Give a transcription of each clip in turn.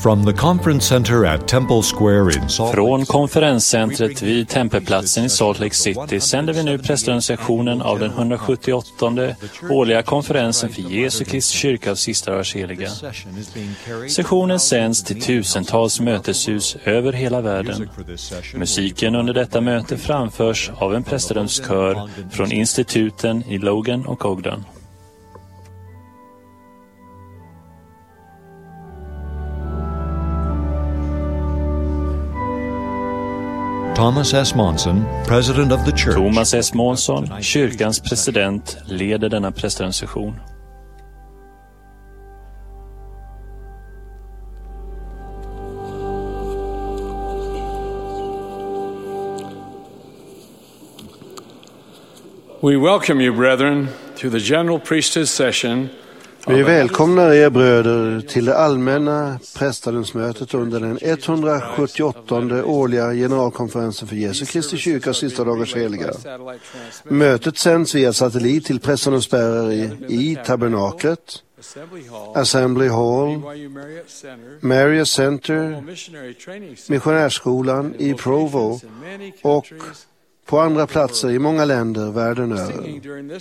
From the conference center at Temple Square in Salt Lake Från konferenscentret vid Tempelplatsen i Salt Lake City sänder vi nu prästlandssessionen av den 178:e årliga konferensen för Jesu Kristi kyrka av sista dagars heliga. Sessionen sänds till tusentals möteshus över hela världen. Musiken under detta möte framförs av en prästlandskör från instituten i Logan och Ogden. Thomas S. Monson, president of the church. Thomas S. Monson, kyrkans president, leder denna prästlandssession. We welcome you, brethren, to the general priesthood session. Vi välkomnar er bröder till det allmänna prästadelsmötet under den 178:e årliga generalkonferensen för Jesu Kristi kyrka sista dagars heliga. Mötet sänds via satellit till prästadelsbärare i tabernaklet, Assembly Hall, Marriott Center, missionärskolan i Provo och på andra platser i många länder världen över.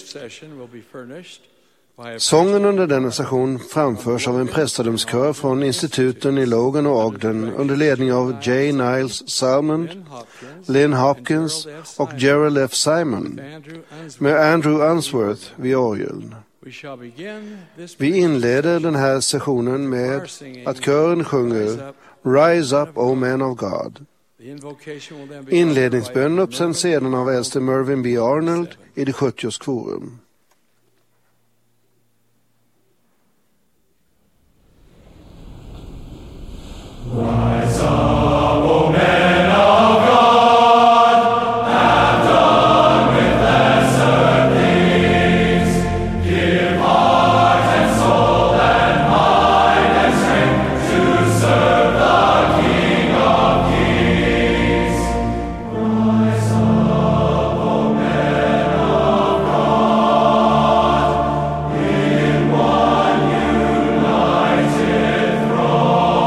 Sången under denna session framförs av en prästadömskör från instituten i Logan och Ogden under ledning av J. Niles Salmond, Lynn Hopkins och Gerald F. Simon med Andrew Unsworth vid orgeln. Vi inleder den här sessionen med att kören sjunger Rise up, O men of God. Inledningsbönen uppsänds sedan av äldste Mervyn B. Arnold i det 70:s kvorum. Rise up, O men of God, have done with lesser things. Give heart and soul and mind and strength to serve the King of Kings. Rise up, O men of God, in one united throne.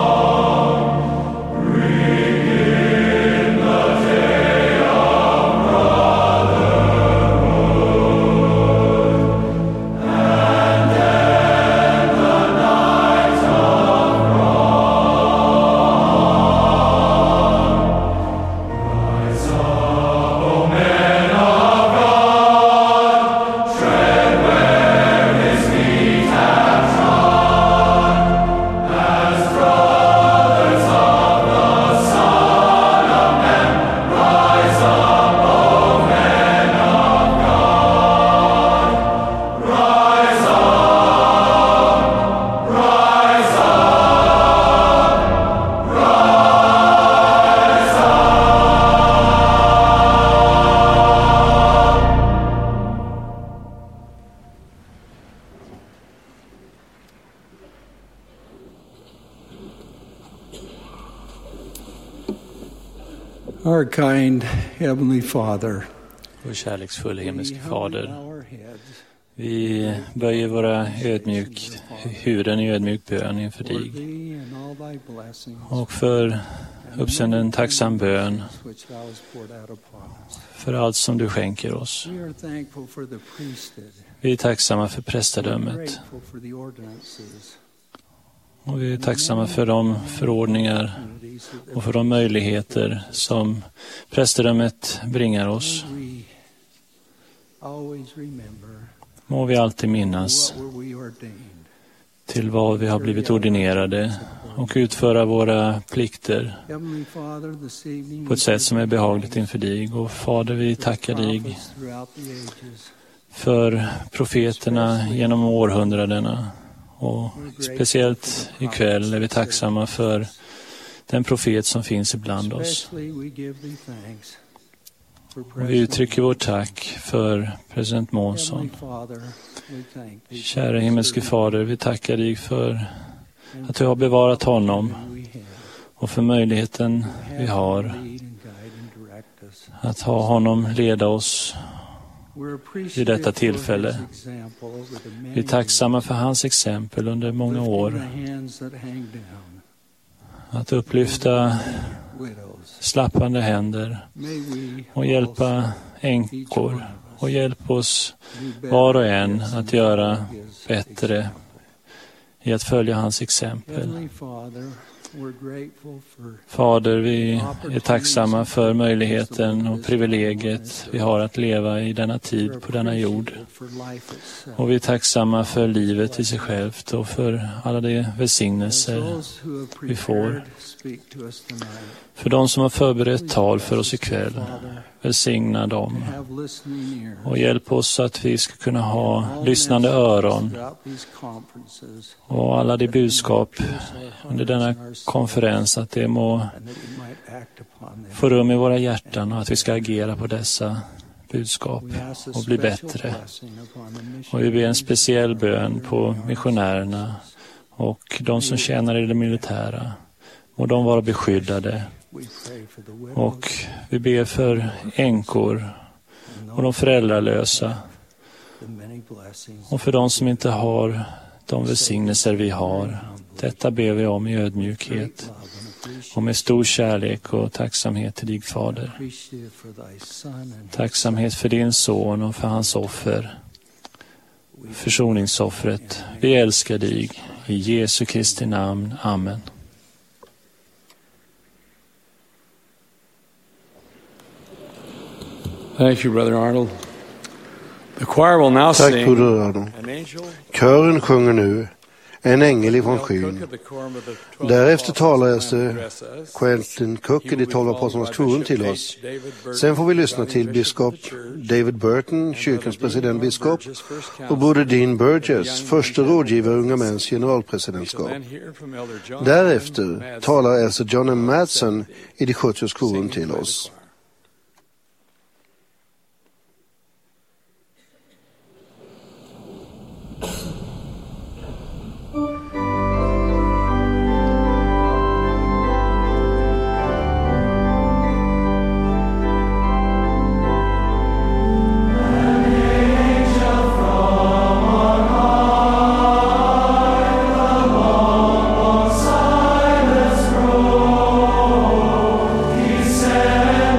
Our kind Heavenly Father, Vår kärleksfulla himmelske Fader, vi böjer våra huvuden i ödmjuk bön inför dig och för uppsänder en tacksam bön för allt som du skänker oss. Vi är tacksamma för prästadömet och vi är tacksamma för de förordningar och för de möjligheter som prästadömet bringar oss. Må vi alltid minnas till vad vi har blivit ordinerade och utföra våra plikter på ett sätt som är behagligt inför dig. Och Fader, vi tackar dig för profeterna genom århundradena. Och speciellt ikväll är vi tacksamma för den profet som finns ibland oss. Och vi uttrycker vårt tack för president Monson. Kära himmelske Fader, vi tackar dig för att du har bevarat honom och för möjligheten vi har att ha honom leda oss vid detta tillfälle. Vi är tacksamma för hans exempel under många år. att upplyfta slappande händer och hjälpa änkor och hjälp oss var och en att göra bättre i att följa hans exempel. Fader, vi är tacksamma för möjligheten och privilegiet vi har att leva i denna tid på denna jord. Och vi är tacksamma för livet i sig självt och för alla de välsignelser vi får. För de som har förberett tal för oss ikväll, välsigna dem och hjälp oss så att vi ska kunna ha lyssnande öron och alla de budskap under denna konferens, att det må få rum i våra hjärtan och att vi ska agera på dessa budskap och bli bättre. Och vi ber en speciell bön på missionärerna och de som tjänar i det militära. Och de vara beskyddade. Och vi ber för änkor och de föräldralösa och för de som inte har de välsignelser vi har. Detta ber vi om i ödmjukhet och med stor kärlek och tacksamhet till dig, Fader. Tacksamhet för din son och för hans offer, försoningsoffret. Vi älskar dig. I Jesu Kristi namn. Amen. Thank you, Brother Arnold. The choir will now Tack, sing Broder Arnold. An Angel. Kören sjunger nu En ängel ifrån skyn. Därefter talar Quentin Cook i de 12 apostlarnas quorum till oss. Sen får vi lyssna till biskop David Burton, kyrkans presidentbiskop, och broder Dean Burgess, första rådgivare Unga Mäns generalpresidentskap. Därefter talar Elder John M. Madsen i de 70 quorum till oss. Silence roll, he said.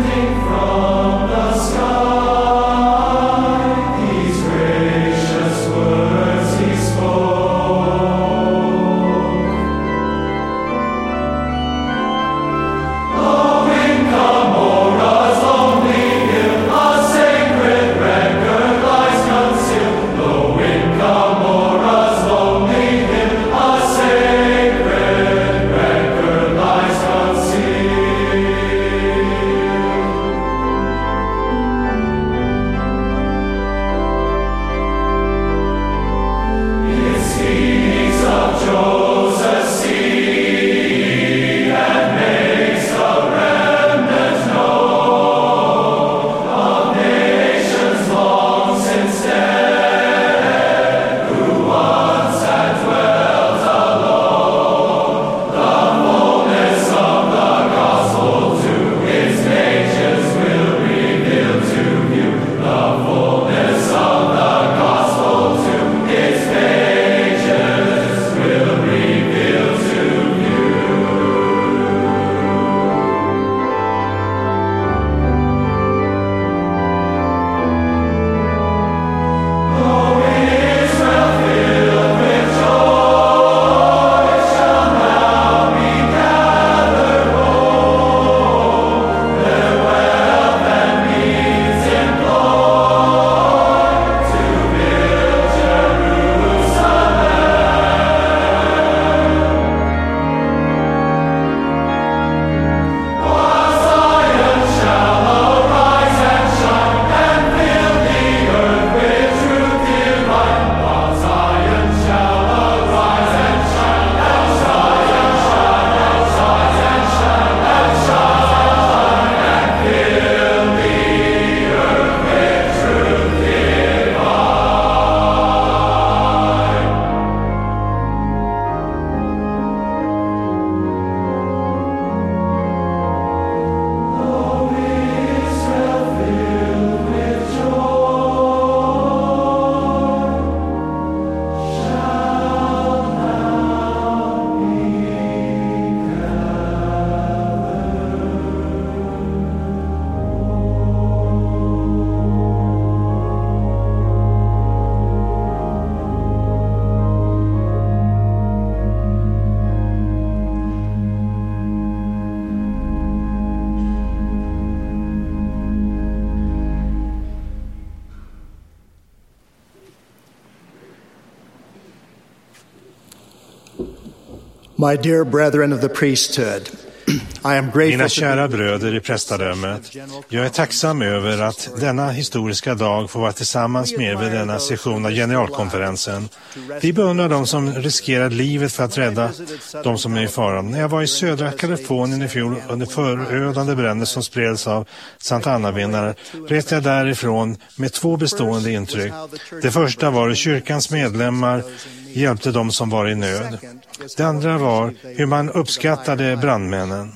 My dear brethren of the priesthood, Mina kära bröder i prästadömet, jag är tacksam över att denna historiska dag får vara tillsammans med er vid denna session av generalkonferensen. Vi beundrar de som riskerar livet för att rädda de som är i fara. När jag var i södra Kalifornien i fjol under förödande bränder som spreds av Santa Ana-vinnare reste jag därifrån med 2 bestående intryck. Det första var hur kyrkans medlemmar hjälpte de som var i nöd. Det andra var hur man uppskattade brandmännen.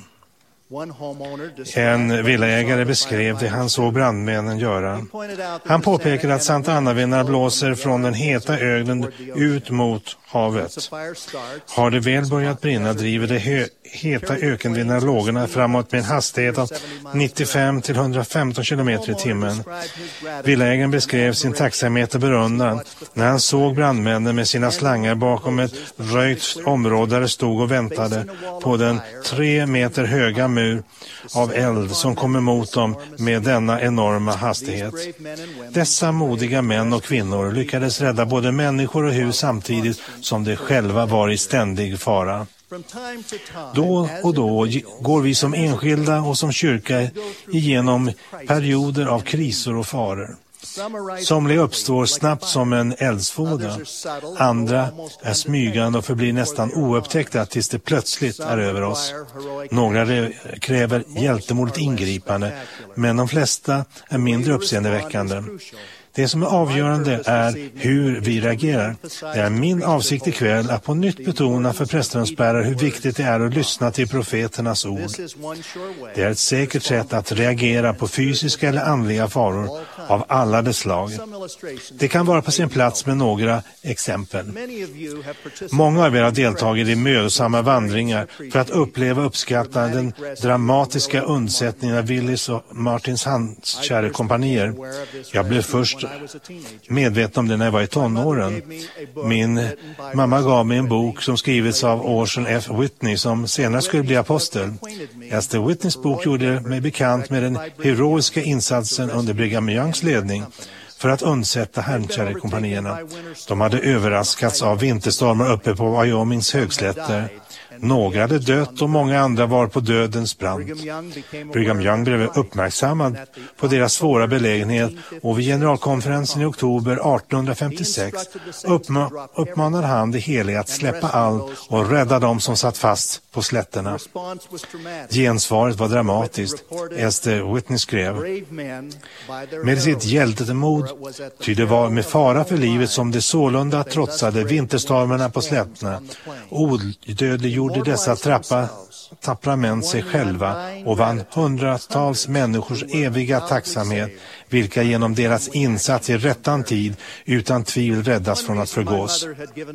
En villaägare beskrev det han såg brandmännen göra. Han påpekade att Santa Ana-vinnare blåser från den heta ögnen ut mot havet. Har det väl börjat brinna driver de heta ökenvinnarlågorna framåt med en hastighet av 95 till 115 km i timmen. Villaägaren beskrev sin tacksamhet och berundran när han såg brandmännen med sina slangar bakom ett röjt område där de stod och väntade på den 3 meter höga mur av eld som kom emot dem med denna enorma hastighet. Dessa modiga män och kvinnor lyckades rädda både människor och hus samtidigt som de själva var i ständig fara. Då och då går vi som enskilda och som kyrka igenom perioder av kriser och faror. Somliga uppstår snabbt som en eldsvåda. Andra är smygande och förblir nästan oupptäckta tills det plötsligt är över oss. Några kräver hjältemodigt ingripande, men de flesta är mindre uppseendeväckande. Det som är avgörande är hur vi reagerar. Det är min avsikt ikväll att på nytt betona för prästrumsbärare hur viktigt det är att lyssna till profeternas ord. Det är ett säkert sätt att reagera på fysiska eller andliga faror av alla dess slag. Det kan vara på sin plats med några exempel. Många av er har deltagit i mödosamma vandringar för att uppleva och uppskatta den dramatiska undsättningen av Willys och Martins handkärlekompanier. Jag blev först medveten om det när jag var i tonåren. Min mamma gav mig en bok som skrivits av Orson F. Whitney som senare skulle bli apostel. Esther Whitneys bok gjorde mig bekant med den heroiska insatsen under Brigham Youngs ledning för att undsätta handkärlekompanierna. De hade överraskats av vinterstormar uppe på Wyomings högslätter. Några hade dött och många andra var på dödens brant. Brigham Young blev uppmärksammad på deras svåra belägenhet och vid generalkonferensen i oktober 1856 uppmanade han det heliga att släppa allt och rädda dem som satt fast på slätterna. Gensvaret var dramatiskt. Esther Whitney skrev: med sitt hjältemod, ty det var med fara för livet som de sålunda trotsade vinterstormarna på slätterna. Odödliggjorde dessa tappra män sig själva och vann hundratals människors eviga tacksamhet, vilka genom deras insats i rättan tid utan tvivel räddas från att förgås.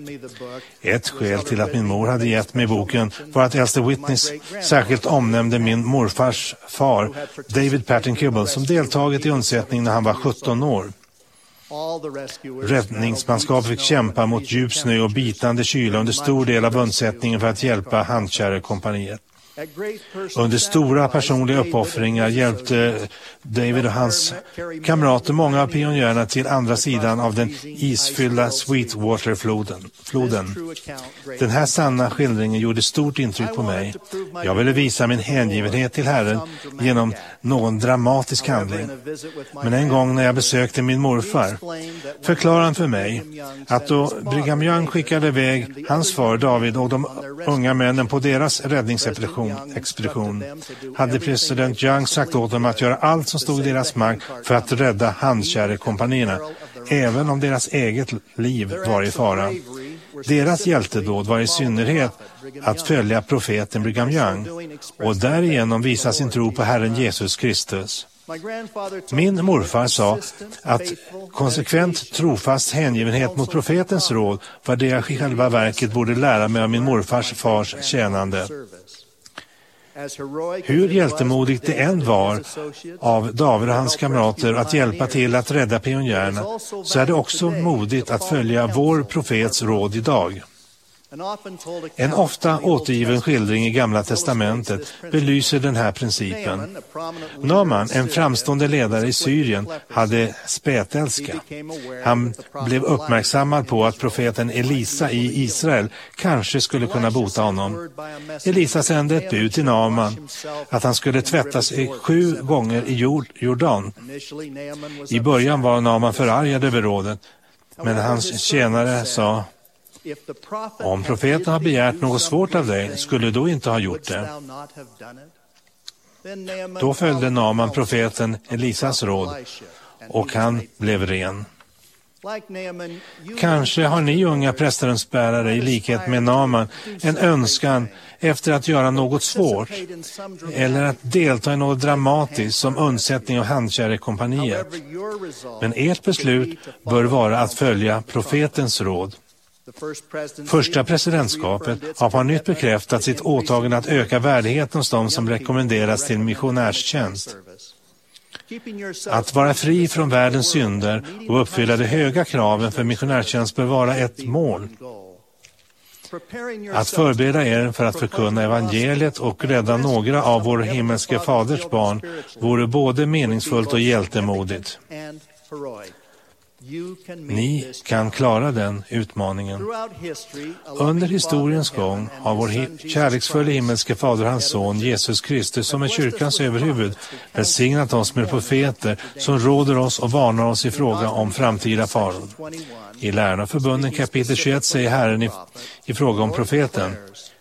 Ett skäl till att min mor hade gett mig boken var att Esther Whitney särskilt omnämnde min morfars far, David Patton Kibble, som deltagit i undsättning när han var 17 år. Räddningsmanskap fick kämpa mot djup snö och bitande kyla under stor del av undsättningen för att hjälpa handkärlekompaniet. Under stora personliga uppoffringar hjälpte David och hans kamrater många av pionjärerna till andra sidan av den isfyllda Sweetwater-floden. Den här sanna skildringen gjorde stort intryck på mig. Jag ville visa min hängivenhet till Herren genom någon dramatisk handling. Men en gång när jag besökte min morfar förklarade han för mig att då Brigham Young skickade iväg hans far David och de unga männen på deras räddningsexpedition hade president Young sagt åt dem att göra allt som stod i deras makt för att rädda handkärlekompanierna, även om deras eget liv var i fara. Deras hjältedåd var i synnerhet att följa profeten Brigham Young och därigenom visa sin tro på Herren Jesus Kristus. Min morfar sa att konsekvent trofast hängivenhet mot profetens råd var det jag i själva verket borde lära mig av min morfars fars tjänande. Hur hjältemodigt det än var av David och hans kamrater att hjälpa till att rädda pionjärerna, så är det också modigt att följa vår profets råd idag. En ofta återgiven skildring i Gamla testamentet belyser den här principen. Naaman, en framstående ledare i Syrien, hade spetälska. Han blev uppmärksammad på att profeten Elisa i Israel kanske skulle kunna bota honom. Elisa sände ett bud till Naaman att han skulle tvätta sig 7 gånger i Jordan. I början var Naaman förargad över rådet, men hans tjänare sa: om profeten har begärt något svårt av dig, skulle du inte ha gjort det. Då följde Naaman profeten Elisas råd, och han blev ren. Kanske har ni unga prästrumsbärare i likhet med Naaman en önskan efter att göra något svårt eller att delta i något dramatiskt som undsättning av handkärlekompaniet. Men ert beslut bör vara att följa profetens råd. Första presidentskapet har på nytt bekräftat sitt åtagande att öka värdigheten hos dem som rekommenderas till missionärstjänst. Att vara fri från världens synder och uppfylla de höga kraven för missionärstjänst bör vara ett mål. Att förbereda er för att förkunna evangeliet och rädda några av vår himmelske faders barn vore både meningsfullt och hjältemodigt. Ni kan klara den utmaningen. Under historiens gång har vår kärleksfulla himmelske fader och hans son Jesus Kristus, som är kyrkans överhuvud, välsignat oss med profeter som råder oss och varnar oss i fråga om framtida faror. I Läran och förbunden kapitel 21 säger Herren i fråga om profeten: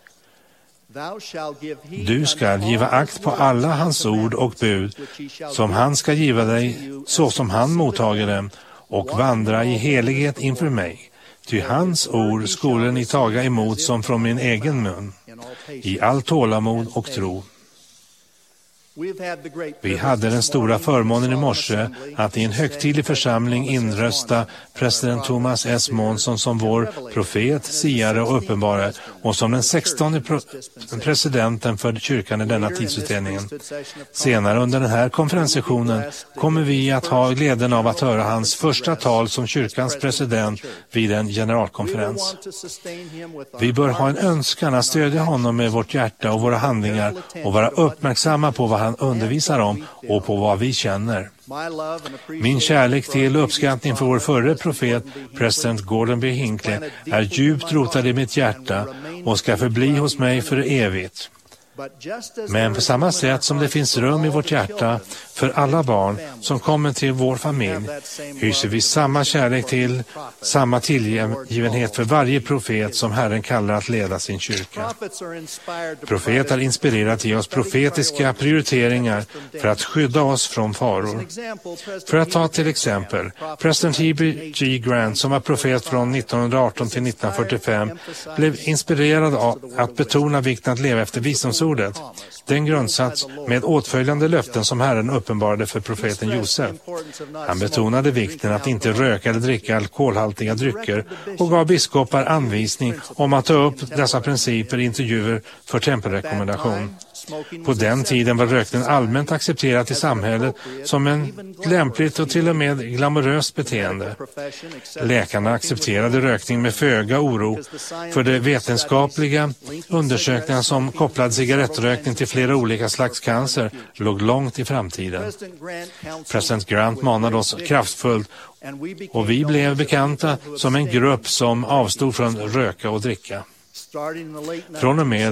du ska giva akt på alla hans ord och bud som han ska giva dig, så som han mottager dem, och vandra i helighet inför mig. Ty hans ord skulle ni taga emot som från min egen mun, i all tålamod och tro. Vi hade den stora förmånen i morse att i en högtidlig församling inrösta president Thomas S. Monson som vår profet, siare och uppenbarare, och som den 16:e presidenten för kyrkan i denna tidsutredningen. Senare under den här konferenssessionen kommer vi att ha glädjen av att höra hans första tal som kyrkans president vid en generalkonferens. Vi bör ha en önskan att stödja honom med vårt hjärta och våra handlingar och vara uppmärksamma på vad han undervisar om och på vad vi känner. Min kärlek till och uppskattning för vår förre profet, president Gordon B. Hinckley, är djupt rotad i mitt hjärta och ska förbli hos mig för evigt. Men på samma sätt som det finns rum i vårt hjärta för alla barn som kommer till vår familj, hyser vi samma kärlek till, samma tillgivenhet för varje profet som Herren kallar att leda sin kyrka. Profeter inspirerar till oss profetiska prioriteringar för att skydda oss från faror. För att ta till exempel, president Heber G. Grant, som var profet från 1918 till 1945, blev inspirerad av att betona vikten att leva efter visdomsordet. Den grundsats med åtföljande löften som Herren uppenbarade för profeten Josef. Han betonade vikten att inte röka eller dricka alkoholhaltiga drycker och gav biskopar anvisning om att ta upp dessa principer i intervjuer för tempelrekommendation. På den tiden var rökning allmänt accepterat i samhället som en lämpligt och till och med glamoröst beteende. Läkarna accepterade rökning med föga oro, för de vetenskapliga undersökningar som kopplade cigarettrökning till flera olika slags cancer låg långt i framtiden. President Grant manade oss kraftfullt, och vi blev bekanta som en grupp som avstod från röka och dricka. Från och med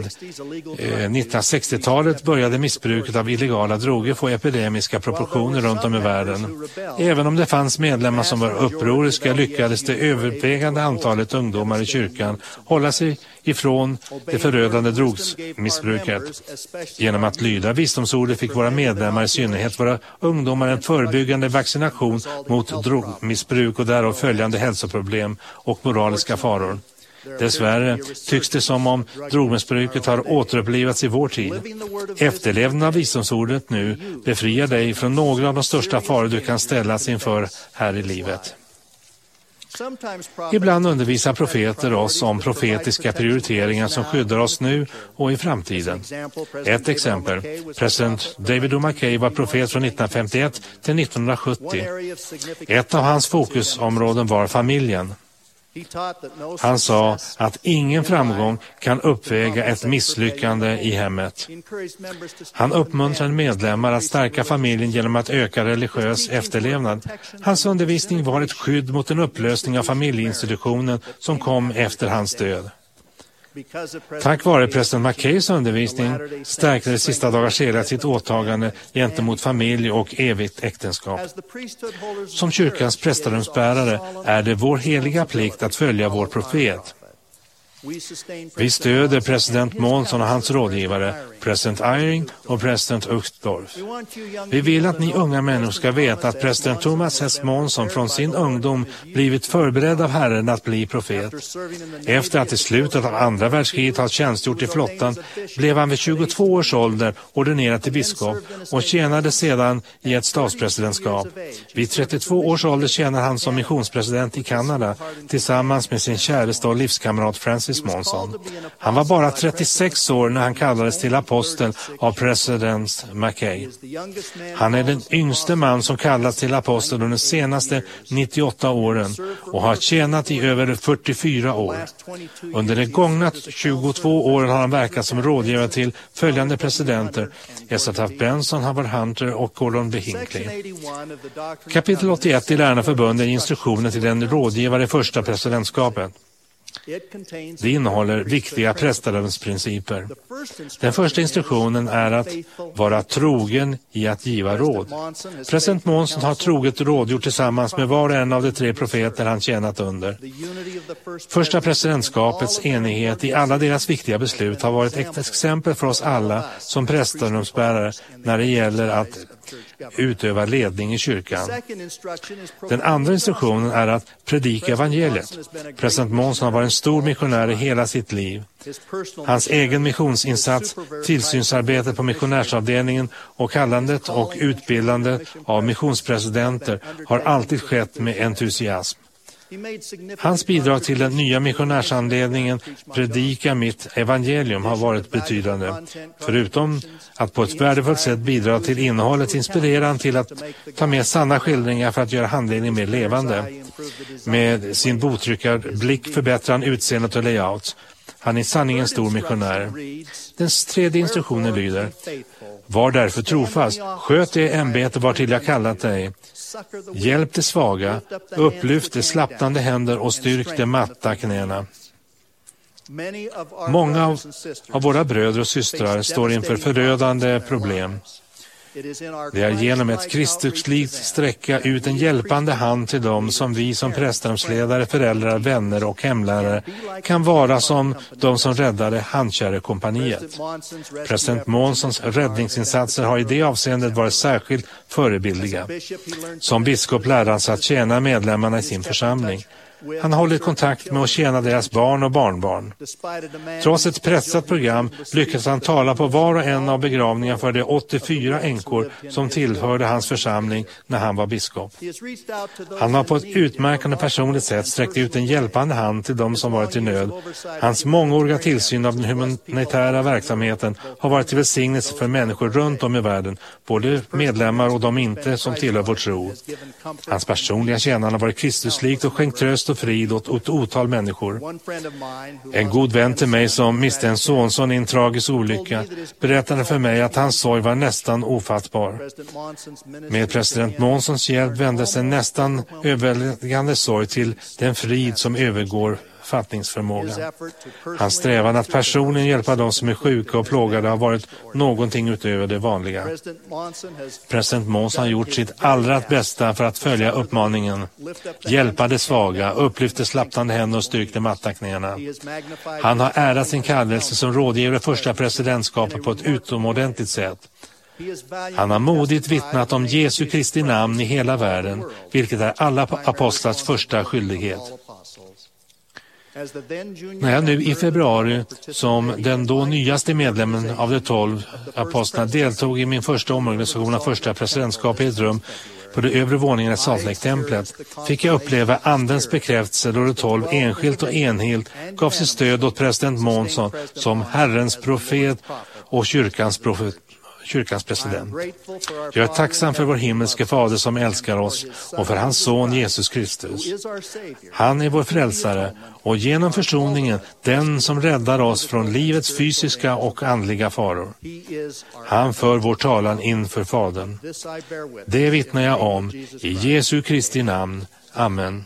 1960-talet började missbruket av illegala droger få epidemiska proportioner runt om i världen. Även om det fanns medlemmar som var upproriska lyckades det övervägande antalet ungdomar i kyrkan hålla sig ifrån det förödande drogmissbruket. Genom att lyda visdomsordet fick våra medlemmar, i synnerhet våra ungdomar, en förebyggande vaccination mot drogmissbruk och därav följande hälsoproblem och moraliska faror. Dessvärre tycks det som om drogmissbruket har återupplivats i vår tid. Efterlevnaden av visdomsordet nu befriar dig från några av de största faror du kan ställas inför här i livet. Ibland undervisar profeter oss om profetiska prioriteringar som skyddar oss nu och i framtiden. Ett exempel, president David O. McKay var profet från 1951 till 1970. Ett av hans fokusområden var familjen. Han sa att ingen framgång kan uppväga ett misslyckande i hemmet. Han uppmuntrade medlemmar att stärka familjen genom att öka religiös efterlevnad. Hans undervisning var ett skydd mot en upplösning av familjeinstitutionen som kom efter hans död. Tack vare president Mackays undervisning stärkte det sista dagars hela sitt åtagande gentemot familj och evigt äktenskap. Som kyrkans prästadömsbärare är det vår heliga plikt att följa vår profet. Vi stöder president Monson och hans rådgivare, president Eyring och president Uchtdorf. Vi vill att ni unga människor ska veta att president Thomas S. Monson från sin ungdom blivit förberedd av Herren att bli profet. Efter att i slutet av andra världskriget ha tjänstgjort i flottan blev han vid 22 års ålder ordinerad till biskop och tjänade sedan i ett statspresidentskap. Vid 32 års ålder tjänade han som missionspresident i Kanada tillsammans med sin käresta och livskamrat Francis Monson. Han var bara 36 år när han kallades till apostel av president Mackay. Han är den yngste man som kallats till apostel under de senaste 98 åren och har tjänat i över 44 år. Under de gångna 22 åren har han verkat som rådgivare till följande presidenter: Ezra Taft Benson, Howard Hunter och Gordon B. Hinckley. Kapitel 81 i Lärarna förbundet är instruktioner till den rådgivare i första presidentskapet. Det innehåller viktiga prästadömsprinciper. Den första instruktionen är att vara trogen i att giva råd. President Monson har troget rådgjort tillsammans med var och en av de 3 profeter han tjänat under. Första presidentskapets enighet i alla deras viktiga beslut har varit ett exempel för oss alla som prästadömsbärare när det gäller att utöva ledning i kyrkan. Den andra instruktionen är att predika evangeliet. President Monson har varit en stor missionär i hela sitt liv. Hans egen missionsinsats, tillsynsarbetet på missionärsavdelningen och kallandet och utbildandet av missionspresidenter har alltid skett med entusiasm. Hans bidrag till den nya missionärsanledningen Predika mitt evangelium har varit betydande. Förutom att på ett värdefullt sätt bidra till innehållet inspirerar han till att ta med sanna skildringar för att göra handledningen mer levande. Med sin boktryckarblick förbättrar han utseendet och layout. Han är sanningen en stor missionär. Den tredje instruktionen lyder: var därför trofast, sköt det ämbete vartill jag kallat dig. Hjälp de svaga, upplyft de slappnande händer och styrk de matta knäna. Många av våra bröder och systrar står inför förödande problem. Det är genom ett kristuslikt sträcka ut en hjälpande hand till dem som vi som prästdomsledare, föräldrar, vänner och hemlärare kan vara som de som räddade Handkärrekompaniet. President Monsons räddningsinsatser har i det avseendet varit särskilt förebildliga. Som biskop lärde han sig att tjäna medlemmarna i sin församling. Han har hållit kontakt med och tjäna deras barn och barnbarn. Trots ett pressat program lyckades han tala på var och en av begravningarna för de 84 änkor som tillhörde hans församling när han var biskop. Han har på ett utmärkande personligt sätt sträckt ut en hjälpande hand till dem som varit i nöd. Hans mångåriga tillsyn av den humanitära verksamheten har varit till välsignelse för människor runt om i världen, både medlemmar och de inte som tillhör vår tro. Hans personliga tjänande har varit Kristuslikt och skänkt tröst och frid åt ett otal människor. En god vän till mig som miste en sonson i en tragisk olycka berättade för mig att hans sorg var nästan ofattbar. Med president Monsons hjälp vändes en nästan överväldigande sorg till den frid som övergår fattningsförmågan. Hans strävan att personligen hjälpa de som är sjuka och plågade har varit någonting utöver det vanliga. President Monson har gjort sitt allra bästa för att följa uppmaningen: hjälpa de svaga, upplyfta slappnande händer och styrk de matta knäna. Han har ärat sin kallelse som rådgivare första presidentskapet på ett utomordentligt sätt. Han har modigt vittnat om Jesu Kristi namn i hela världen, vilket är alla apostlars första skyldighet. När jag nu i februari som den då nyaste medlemmen av de 12 apostlarna deltog i min första omorganisation av första presidentskapet i ett rum på de övre våningen i Salt Lake-templet fick jag uppleva andens bekräftelse då de 12 enskilt och enhilt gav sitt stöd åt president Monson som Herrens profet och kyrkans president. Jag är tacksam för vår himmelske fader som älskar oss och för hans son Jesus Kristus. Han är vår frälsare och genom försoningen den som räddar oss från livets fysiska och andliga faror. Han för vår talan inför Fadern. Det vittnar jag om i Jesu Kristi namn. Amen.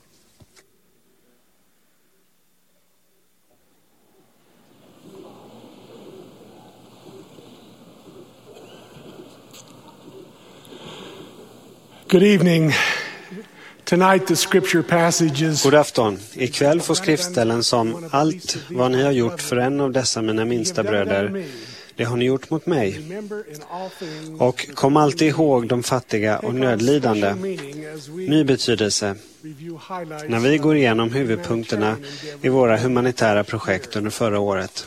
Good evening. Tonight the scripture passages. God afton. Ikväll får skriftställen som allt vad ni har gjort för en av dessa mina minsta bröder, det har ni gjort mot mig. Och kom alltid ihåg de fattiga och nödlidande. Ny betydelse. När vi går igenom huvudpunkterna i våra humanitära projekt under förra året.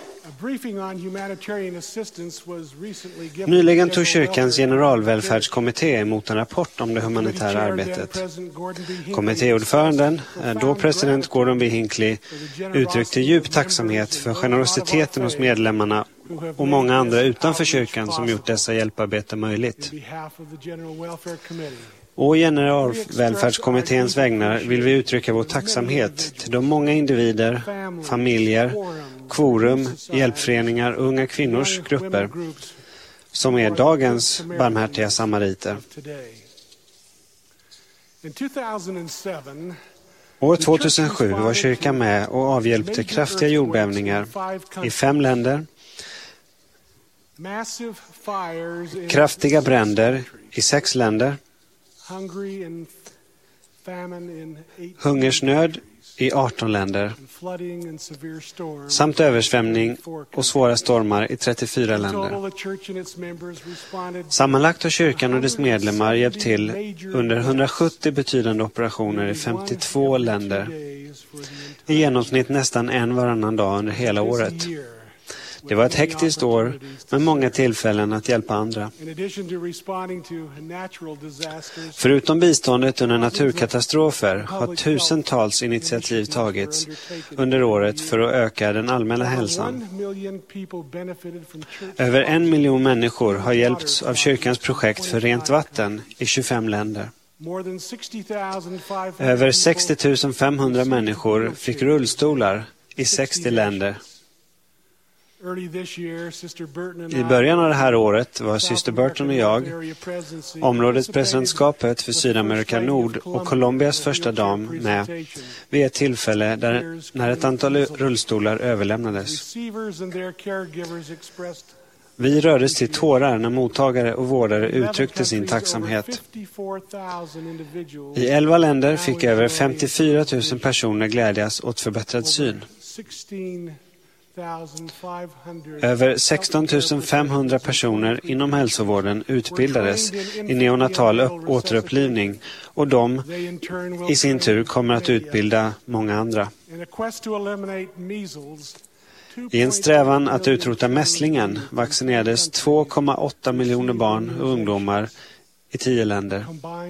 Nyligen tog kyrkans generalvälfärdskommitté emot en rapport om det humanitära arbetet. Kommittéordföranden, då president Gordon B. Hinckley, uttryckte djup tacksamhet för generositeten hos medlemmarna och många andra utanför kyrkan som gjort dessa hjälparbete möjligt. Och generalvälfärdskommitténs vägnar vill vi uttrycka vår tacksamhet till de många individer, familjer, kvorum, hjälpföreningar och unga kvinnors grupper som är dagens barmhärtiga samariter. År 2007 var kyrkan med och avhjälpte kraftiga jordbävningar i 5 länder, kraftiga bränder i 6 länder, hungersnöd i 18 länder samt översvämning och svåra stormar i 34 länder. Sammanlagt har kyrkan och dess medlemmar hjälpt till under 170 betydande operationer i 52 länder. I genomsnitt nästan en varannan dag under hela året. Det var ett hektiskt år med många tillfällen att hjälpa andra. Förutom biståndet under naturkatastrofer har tusentals initiativ tagits under året för att öka den allmänna hälsan. Över 1 miljon människor har hjälpts av kyrkans projekt för rent vatten i 25 länder. Över 60 500 människor fick rullstolar i 60 länder. I början av det här året var syster Burton och jag, områdets presidentskapet för Sydamerika Nord och Colombias första dam med vid ett tillfälle när ett antal rullstolar överlämnades. Vi rördes till tårar när mottagare och vårdare uttryckte sin tacksamhet. I 11 länder fick över 54 000 personer glädjas åt förbättrad syn. Över 16 500 personer inom hälsovården utbildades i neonatal återupplivning och de i sin tur kommer att utbilda många andra. I en strävan att utrota mässlingen vaccinerades 2,8 miljoner barn och ungdomar i 10 länder.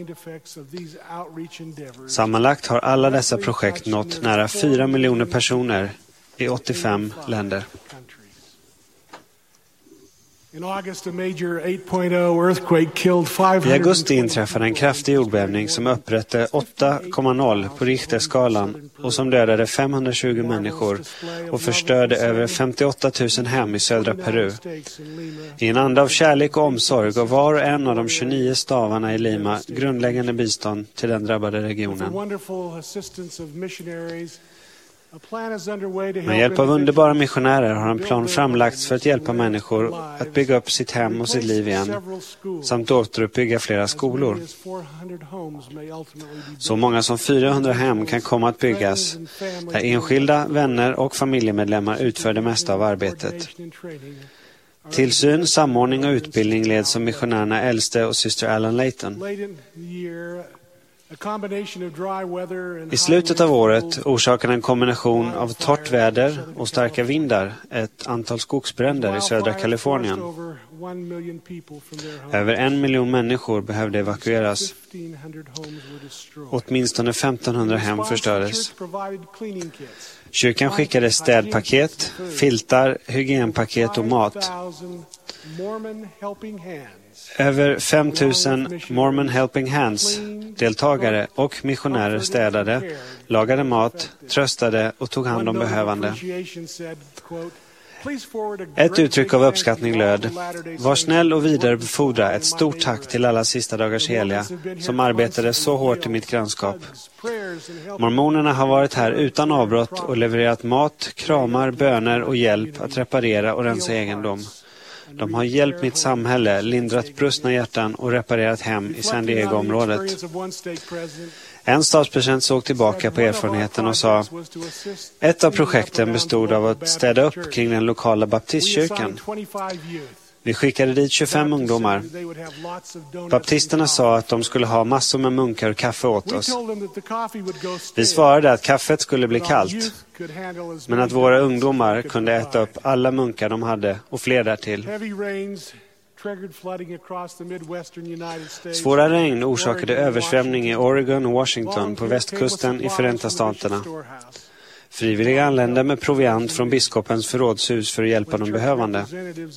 Sammanlagt har alla dessa projekt nått nära 4 miljoner personer i 85 länder. I augusti inträffade en kraftig jordbävning som upprättade 8,0 på Richterskalan och som dödade 520 människor och förstörde över 58 000 hem i södra Peru. I en anda av kärlek och omsorg gav var och en av de 29 stavarna i Lima grundläggande bistånd till den drabbade regionen. Med hjälp av underbara missionärer har en plan framlagts för att hjälpa människor att bygga upp sitt hem och sitt liv igen, samt återuppbygga flera skolor. Så många som 400 hem kan komma att byggas, där enskilda, vänner och familjemedlemmar utför det mesta av arbetet. Tillsyn, samordning och utbildning leds av missionärerna äldste och syster Alan Layton. I slutet av året orsakade en kombination av torrt väder och starka vindar ett antal skogsbränder i södra Kalifornien. Över 1 miljon människor behövde evakueras. Åtminstone 1500 hem förstördes. Kyrkan skickade städpaket, filtar, hygienpaket och mat. Över 5 000 Mormon Helping Hands-deltagare och missionärer städade, lagade mat, tröstade och tog hand om behövande. Ett uttryck av uppskattning löd: var snäll och vidarebefordra ett stort tack till alla sista dagars heliga som arbetade så hårt i mitt grannskap. Mormonerna har varit här utan avbrott och levererat mat, kramar, böner och hjälp att reparera och rensa egendom. De har hjälpt mitt samhälle, lindrat brustna hjärtan och reparerat hem i San Diego-området. En statspresident såg tillbaka på erfarenheten och sa: ett av projekten bestod av att städa upp kring den lokala baptistkyrkan. Vi skickade dit 25 ungdomar. Baptisterna sa att de skulle ha massor med munkar och kaffe åt oss. Vi svarade att kaffet skulle bli kallt, men att våra ungdomar kunde äta upp alla munkar de hade och fler därtill. Svåra regn orsakade översvämning i Oregon och Washington på västkusten i Förenta staterna. Frivilliga anlände med proviant från biskopens förrådshus för att hjälpa de behövande.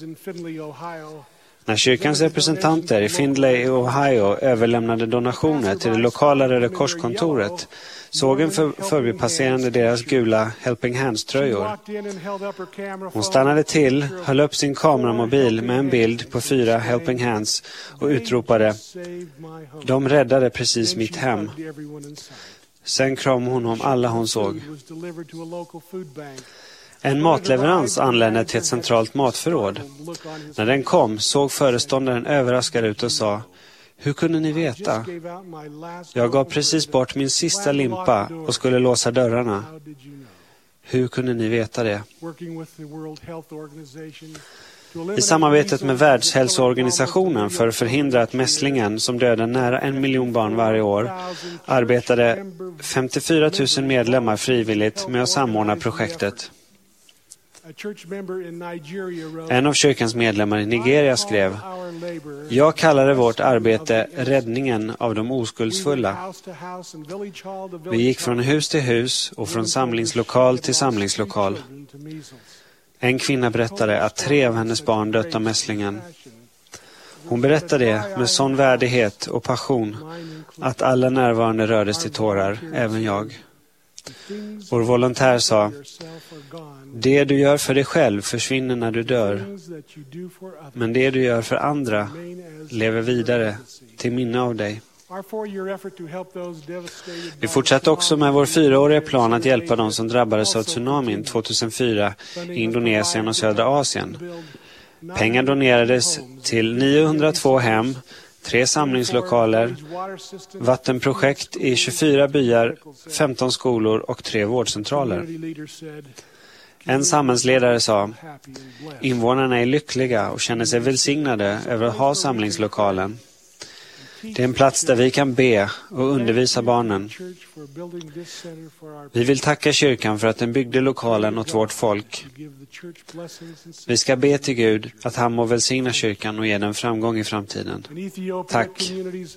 När kyrkans representanter i Findlay i Ohio överlämnade donationer till det lokala Röda Korskontoret såg en förbipasserande deras gula Helping Hands-tröjor. Hon stannade till, höll upp sin kameramobil med en bild på 4 Helping Hands och utropade: de räddade precis mitt hem. Sen kramade hon om alla hon såg. En matleverans anlände till ett centralt matförråd. När den kom såg föreståndaren överraskad ut och sa: hur kunde ni veta? Jag gav precis bort min sista limpa och skulle låsa dörrarna. Hur kunde ni veta det? I samarbetet med Världshälsoorganisationen för att förhindra att mässlingen, som dödar nära 1 miljon barn varje år, arbetade 54 000 medlemmar frivilligt med att samordna projektet. En av kyrkans medlemmar i Nigeria skrev: jag kallade vårt arbete räddningen av de oskuldsfulla. Vi gick från hus till hus och från samlingslokal till samlingslokal. En kvinna berättade att 3 av hennes barn dött av mässlingen. Hon berättade det med sån värdighet och passion att alla närvarande rördes till tårar, även jag. Vår volontär sa: det du gör för dig själv försvinner när du dör, men det du gör för andra lever vidare till minne av dig. Vi fortsatte också med vår 4-åriga plan att hjälpa de som drabbades av tsunamin 2004 i Indonesien och södra Asien. Pengar donerades till 902 hem, 3 samlingslokaler, vattenprojekt i 24 byar, 15 skolor och 3 vårdcentraler. En samhällsledare sa: invånarna är lyckliga och känner sig välsignade över att ha samlingslokalen. Det är en plats där vi kan be och undervisa barnen. Vi vill tacka kyrkan för att den byggde lokalen åt vårt folk. Vi ska be till Gud att han må välsigna kyrkan och ge den framgång i framtiden. Tack.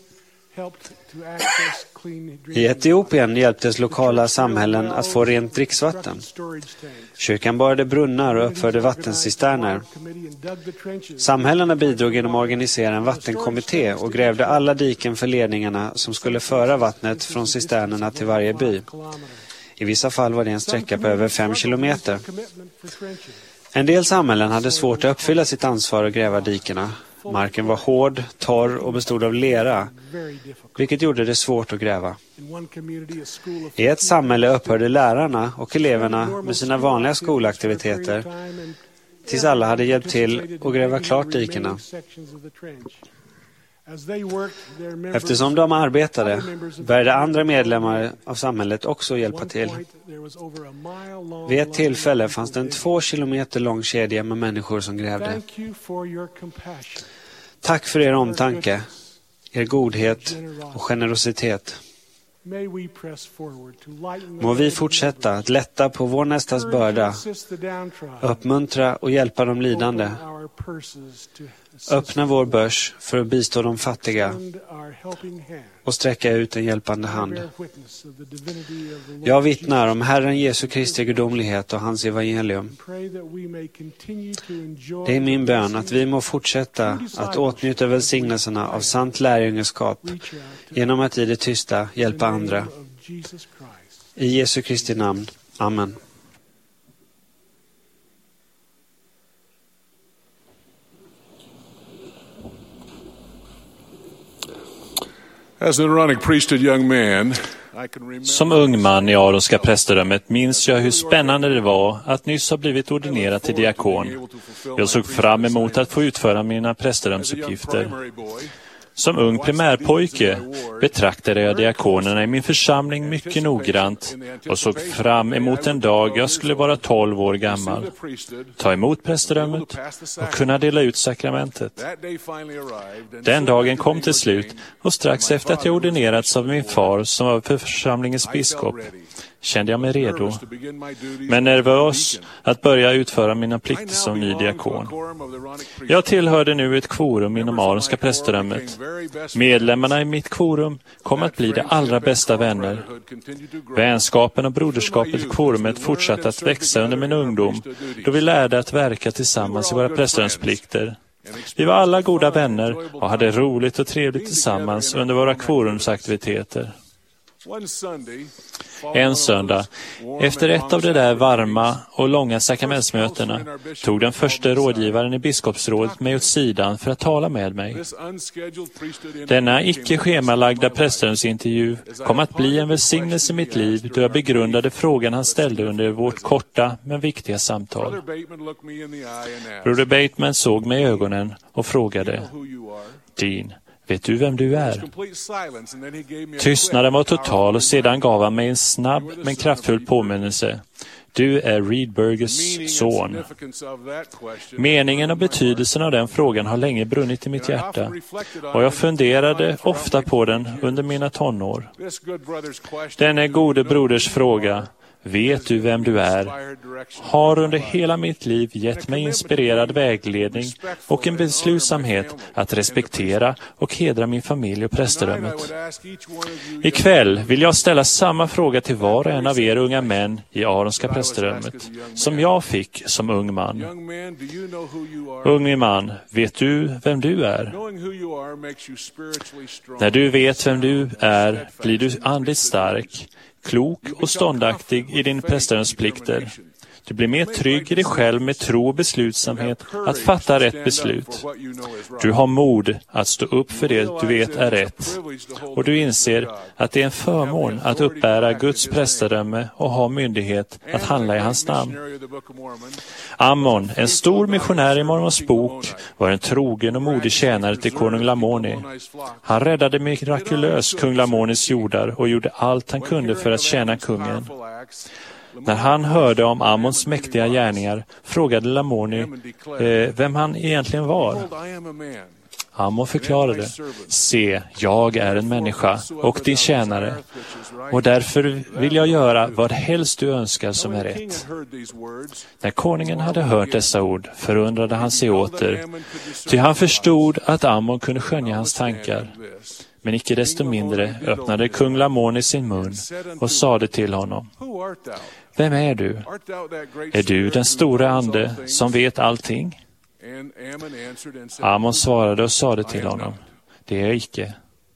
I Etiopien hjälptes lokala samhällen att få rent dricksvatten. Kyrkan borrade brunnar och uppförde vattencisterner. Samhällena bidrog genom att organisera en vattenkommitté och grävde alla diken för ledningarna som skulle föra vattnet från cisternerna till varje by. I vissa fall var det en sträcka på över 5 kilometer. En del samhällen hade svårt att uppfylla sitt ansvar att gräva dikerna. Marken var hård, torr och bestod av lera, vilket gjorde det svårt att gräva. I ett samhälle upphörde lärarna och eleverna med sina vanliga skolaktiviteter tills alla hade hjälpt till att gräva klart dikerna. Eftersom de arbetade började andra medlemmar av samhället också hjälpa till. Vid ett tillfälle fanns det en 2 kilometer lång kedja med människor som grävde. Tack för er omtanke, er godhet och generositet. Må vi fortsätta att lätta på vår nästas börda, uppmuntra och hjälpa de lidande Öppna vår börs för att bistå de fattiga och sträcka ut en hjälpande hand. Jag vittnar om Herren Jesu Kristi gudomlighet och hans evangelium. Det är min bön att vi må fortsätta att åtnjuta välsignelserna av sant lärjungaskap genom att i det tysta hjälpa andra. I Jesu Kristi namn. Amen. Som ung man i Aronska prästerdömet minns jag hur spännande det var att nyss ha blivit ordinerad till diakon. Jag såg fram emot att få utföra mina prästerdömsuppgifter. Som ung primärpojke betraktade jag diakonerna i min församling mycket noggrant och såg fram emot en dag jag skulle vara 12 år gammal, ta emot prästerdömet och kunna dela ut sakramentet. Den dagen kom till slut och strax efter att jag ordinerats av min far som var församlingens biskop kände jag mig redo, men nervös att börja utföra mina plikter som ny diakon. Jag tillhörde nu ett kvorum inom Aronska prästerdömet. Medlemmarna i mitt kvorum kom att bli de allra bästa vänner. Vänskapen och broderskapet i kvorumet fortsatte att växa under min ungdom, då vi lärde att verka tillsammans i våra prästerdömsplikter. Vi var alla goda vänner och hade roligt och trevligt tillsammans under våra kvorumsaktiviteter. En söndag, efter ett av de där varma och långa sakramentsmötena, tog den första rådgivaren i biskopsrådet mig åt sidan för att tala med mig. Denna icke-schemalagda prästerdömsintervju kom att bli en välsignelse i mitt liv då jag begrundade frågan han ställde under vårt korta men viktiga samtal. Broder Bateman såg mig i ögonen och frågade: Dean, vet du vem du är? Tystnaden var total och sedan gav han mig en snabb men kraftfull påminnelse. Du är Reed Burgers son. Meningen och betydelsen av den frågan har länge brunnit i mitt hjärta och jag funderade ofta på den under mina tonår. Denna gode broders fråga, vet du vem du är, har under hela mitt liv gett mig inspirerad vägledning och en beslutsamhet att respektera och hedra min familj och prästerdömet. Ikväll vill jag ställa samma fråga till var och en av er unga män i Aronska prästerdömet som jag fick som ung man. Unge man, vet du vem du är? När du vet vem du är blir du andligt stark, klok och ståndaktig i din prästerdömsplikter. Du blir mer trygg i dig själv med tro och beslutsamhet att fatta rätt beslut. Du har mod att stå upp för det du vet är rätt. Och du inser att det är en förmån att uppbära Guds prästerdöme och ha myndighet att handla i hans namn. Ammon, en stor missionär i Mormons bok, var en trogen och modig tjänare till konung Lamoni. Han räddade mirakulöst kung Lamonis jordar och gjorde allt han kunde för att tjäna kungen. När han hörde om Ammons mäktiga gärningar frågade Lamoni vem han egentligen var. Ammon förklarade: se, jag är en människa och din tjänare, och därför vill jag göra vad helst du önskar som är rätt. När konungen hade hört dessa ord förundrade han sig åter, ty han förstod att Ammon kunde skönja hans tankar. Men icke desto mindre öppnade kung Lamoni sin mun och sade till honom: vem är du? Är du den stora ande som vet allting? Ammon svarade och sade till honom: det är jag icke.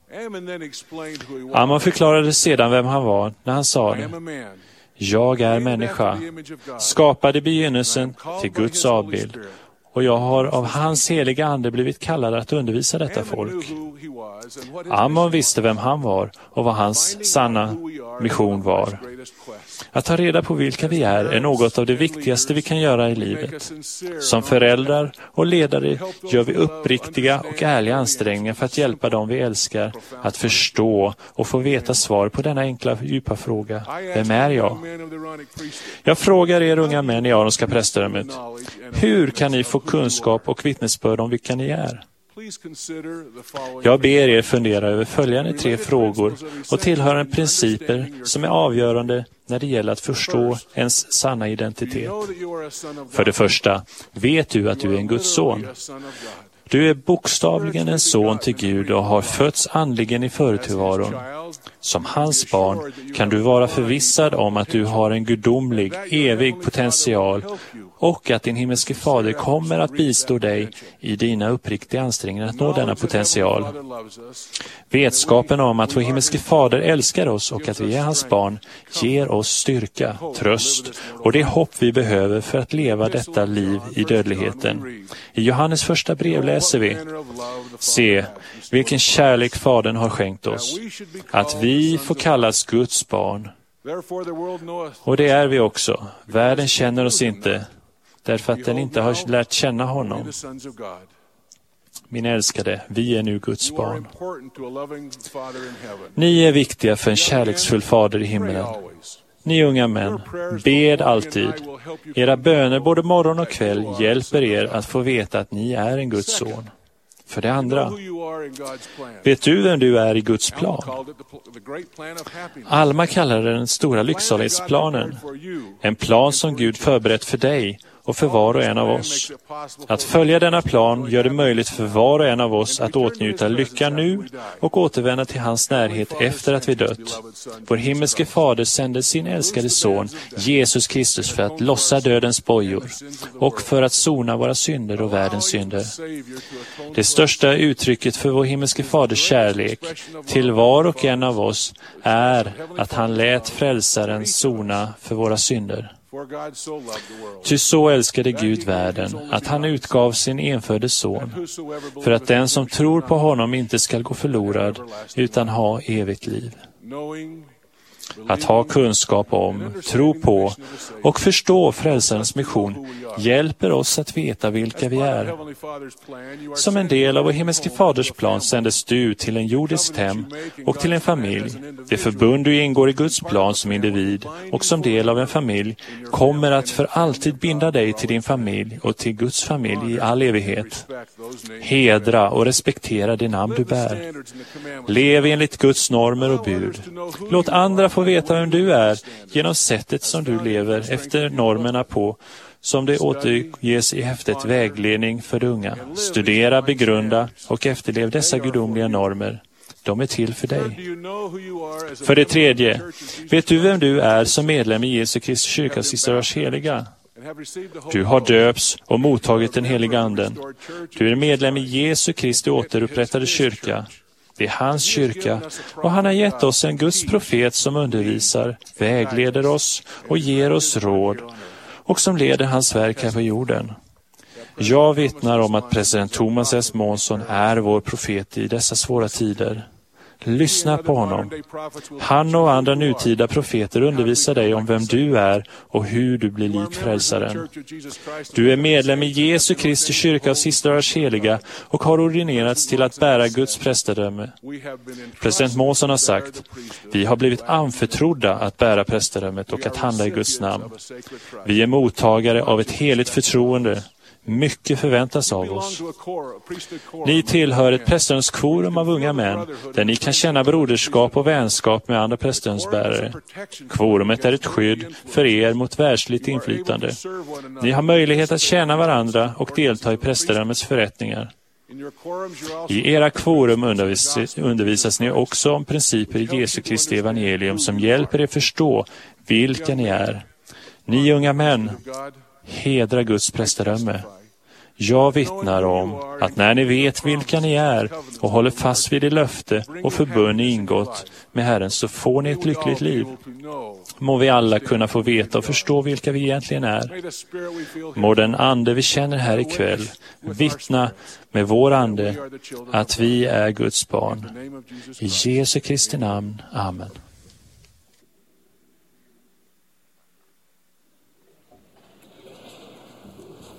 Ammon förklarade sedan vem han var när han sade: jag är människa, skapad i begynnelsen till Guds avbild, och jag har av hans heliga ande blivit kallad att undervisa detta folk. Ammon visste vem han var och vad hans sanna mission var. Att ta reda på vilka vi är något av det viktigaste vi kan göra i livet. Som föräldrar och ledare gör vi uppriktiga och ärliga ansträngningar för att hjälpa dem vi älskar att förstå och få veta svar på denna enkla, djupa fråga: vem är jag? Jag frågar er unga män i Aronska prästerdömet: hur kan ni få kunskap och vittnesbörd om vilka ni är? Jag ber er fundera över följande 3 frågor och tillhörande principer som är avgörande när det gäller att förstå ens sanna identitet. För det första, vet du att du är en Guds son? Du är bokstavligen en son till Gud och har fötts andligen i förutillvaron. Som hans barn kan du vara förvissad om att du har en gudomlig, evig potential och att din himmelske fader kommer att bistå dig i dina uppriktiga ansträngningar att nå denna potential. Vetskapen om att vår himmelske fader älskar oss och att vi är hans barn ger oss styrka, tröst och det hopp vi behöver för att leva detta liv i dödligheten. I Johannes första brev läser vi: Se, vilken kärlek Fadern har skänkt oss, att vi får kallas Guds barn. Och det är vi också. Världen känner oss inte, därför att den inte har lärt känna honom. Min älskade, vi är nu Guds barn. Ni är viktiga för en kärleksfull fader i himlen. Ni unga män, bed alltid. Era böner både morgon och kväll hjälper er att få veta att ni är en Guds son. För det andra, vet du vem du är i Guds plan? Alma kallar det den stora lycksalighetsplanen. En plan som Gud förberett för dig och för var och en av oss. Att följa denna plan gör det möjligt för var och en av oss att åtnjuta lycka nu och återvända till hans närhet efter att vi dött. Vår himmelske fader sände sin älskade son, Jesus Kristus, för att lossa dödens bojor och för att sona våra synder och världens synder. Det största uttrycket för vår himmelske faders kärlek till var och en av oss är att han lät frälsaren sona för våra synder. Ty så älskade Gud världen, att han utgav sin enfödde son, för att den som tror på honom inte skall gå förlorad, utan ha evigt liv. Att ha kunskap om, tro på och förstå frälsarens mission hjälper oss att veta vilka vi är. Som en del av vår himmelske faders plan sändes du till en jordisk hem och till en familj. Det förbund du ingår i Guds plan som individ och som del av en familj kommer att för alltid binda dig till din familj och till Guds familj i all evighet. Hedra och respektera det namn du bär. Lev enligt Guds normer och bud. Låt andra få veta vem du är genom sättet som du lever efter normerna på, som det återges i häftet Vägledning för de unga. Studera, begrunda och efterlev dessa gudomliga normer. De är till för dig. För det tredje, vet du vem du är som medlem i Jesu Kristi kyrkas sista dags heliga? Du har döps och mottagit den heliga anden. Du är medlem i Jesu Kristi återupprättade kyrka. Det är hans kyrka och han har gett oss en Guds profet som undervisar, vägleder oss och ger oss råd och som leder hans verk här på jorden. Jag vittnar om att president Thomas S. Monson är vår profet i dessa svåra tider. Lyssna på honom. Han och andra nutida profeter undervisar dig om vem du är och hur du blir lik frälsaren. Du är medlem i Jesu Kristi kyrka av sista dags heliga och har ordinerats till att bära Guds prästedöme. President Monson har sagt: vi har blivit anförtrodda att bära prästedömet och att handla i Guds namn. Vi är mottagare av ett heligt förtroende. Mycket förväntas av oss. Ni tillhör ett prästönskorum av unga män där ni kan känna broderskap och vänskap med andra prästönsbärare. Kvorumet är ett skydd för er mot världsligt inflytande. Ni har möjlighet att tjäna varandra och delta i prästedömets förrättningar. I era kvorum undervisas ni också om principer i Jesu Kristi evangelium som hjälper er förstå vilka ni är. Ni unga män, hedra Guds prästedöme. Jag vittnar om att när ni vet vilka ni är och håller fast vid det löfte och förbund ni ingått med Herren, så får ni ett lyckligt liv. Må vi alla kunna få veta och förstå vilka vi egentligen är. Må den ande vi känner här ikväll vittna med vår ande att vi är Guds barn. I Jesu Kristi namn. Amen.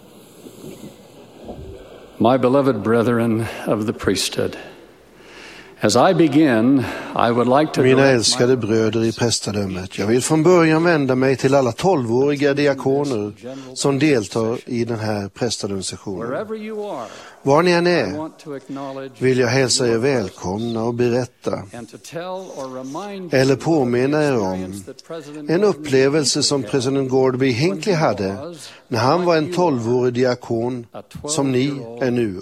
My beloved brethren of the priesthood, As I begin, I would like to Mina älskade bröder i prästadömet, jag vill från början vända mig till alla 12-åriga diakoner som deltar i den här prästadömssessionen. Var ni än är vill jag hälsa er välkomna och berätta eller påminna er om en upplevelse som president Gorby Hinckley hade när han var en 12-årig diakon som ni är nu.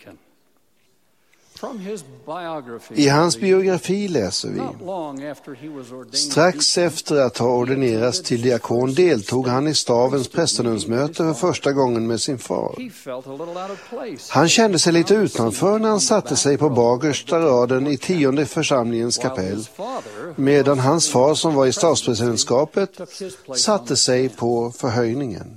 I hans biografi läser vi: strax efter att ha ordinerats till diakon deltog han i stavens prästadömsmöte för första gången med sin far. Han kände sig lite utanför när han satte sig på bagersta raden i 10:e församlingens kapell, medan hans far som var i statspresidentskapet satte sig på förhöjningen.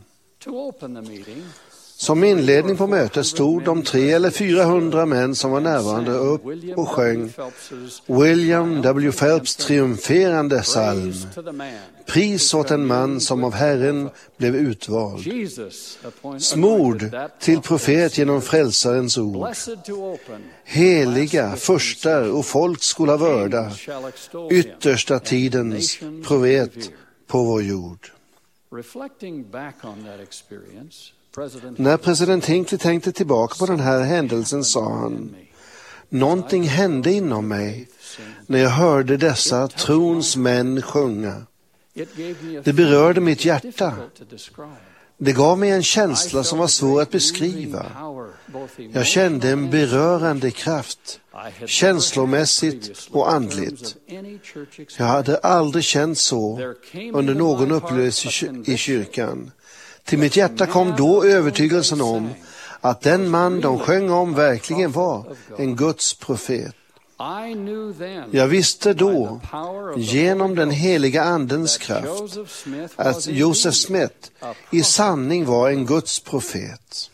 Som inledning på mötet stod de 300 eller 400 män som var närvarande upp och sjöng William W. Phelps triumferande psalm: Pris åt en man som av Herren blev utvald. Smord till profet genom frälsarens ord. Heliga, furstar och folk skola vörda. Yttersta tidens profet på vår jord. När president Hinckley tänkte tillbaka på den här händelsen sa han: någonting hände inom mig när jag hörde dessa trons män sjunga. Det berörde mitt hjärta. Det gav mig en känsla som var svår att beskriva. Jag kände en berörande kraft, känslomässigt och andligt. Jag hade aldrig känt så under någon upplevelse i kyrkan. Till mitt hjärta kom då övertygelsen om att den man de sjöng om verkligen var en Guds profet. Jag visste då, genom den heliga andens kraft, att Joseph Smith i sanning var en Guds profet.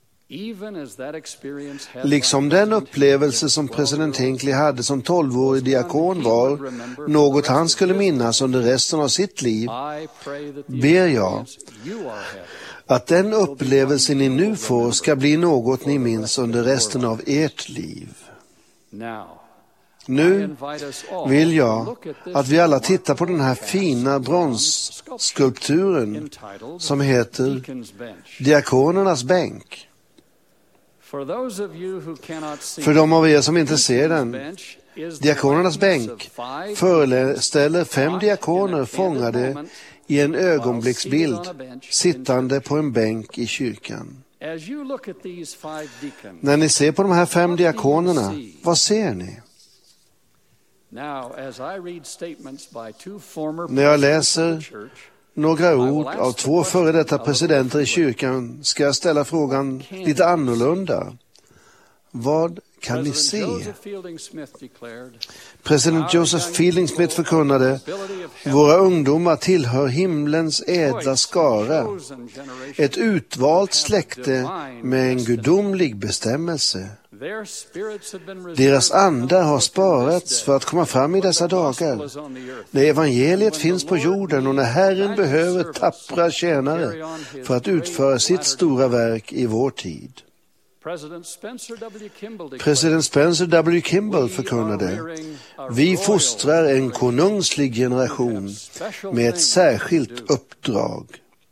Liksom den upplevelse som president Hinckley hade som 12-årig diakon var något han skulle minnas under resten av sitt liv, ber jag att den upplevelse ni nu får ska bli något ni minns under resten av ert liv. Nu vill jag att vi alla tittar på den här fina bronsskulpturen som heter Diakonernas bänk. För de av er som inte ser den, Diakonernas bänk föreställer 5 diakoner fångade i en ögonblicksbild sittande på en bänk i kyrkan. När ni ser på de här 5 diakonerna, vad ser ni? När jag läser några ord av 2 före detta presidenter i kyrkan ska jag ställa frågan lite annorlunda. Vad kan ni se? President Joseph Fielding Smith förkunnade: våra ungdomar tillhör himlens ädla skara, ett utvalt släkte med en gudomlig bestämmelse. Deras andar har sparats för att komma fram i dessa dagar, när evangeliet finns på jorden och när Herren behöver tappra tjänare för att utföra sitt stora verk i vår tid. President Spencer W. Kimball förkunnade: vi fostrar en konungslig generation med ett särskilt uppdrag.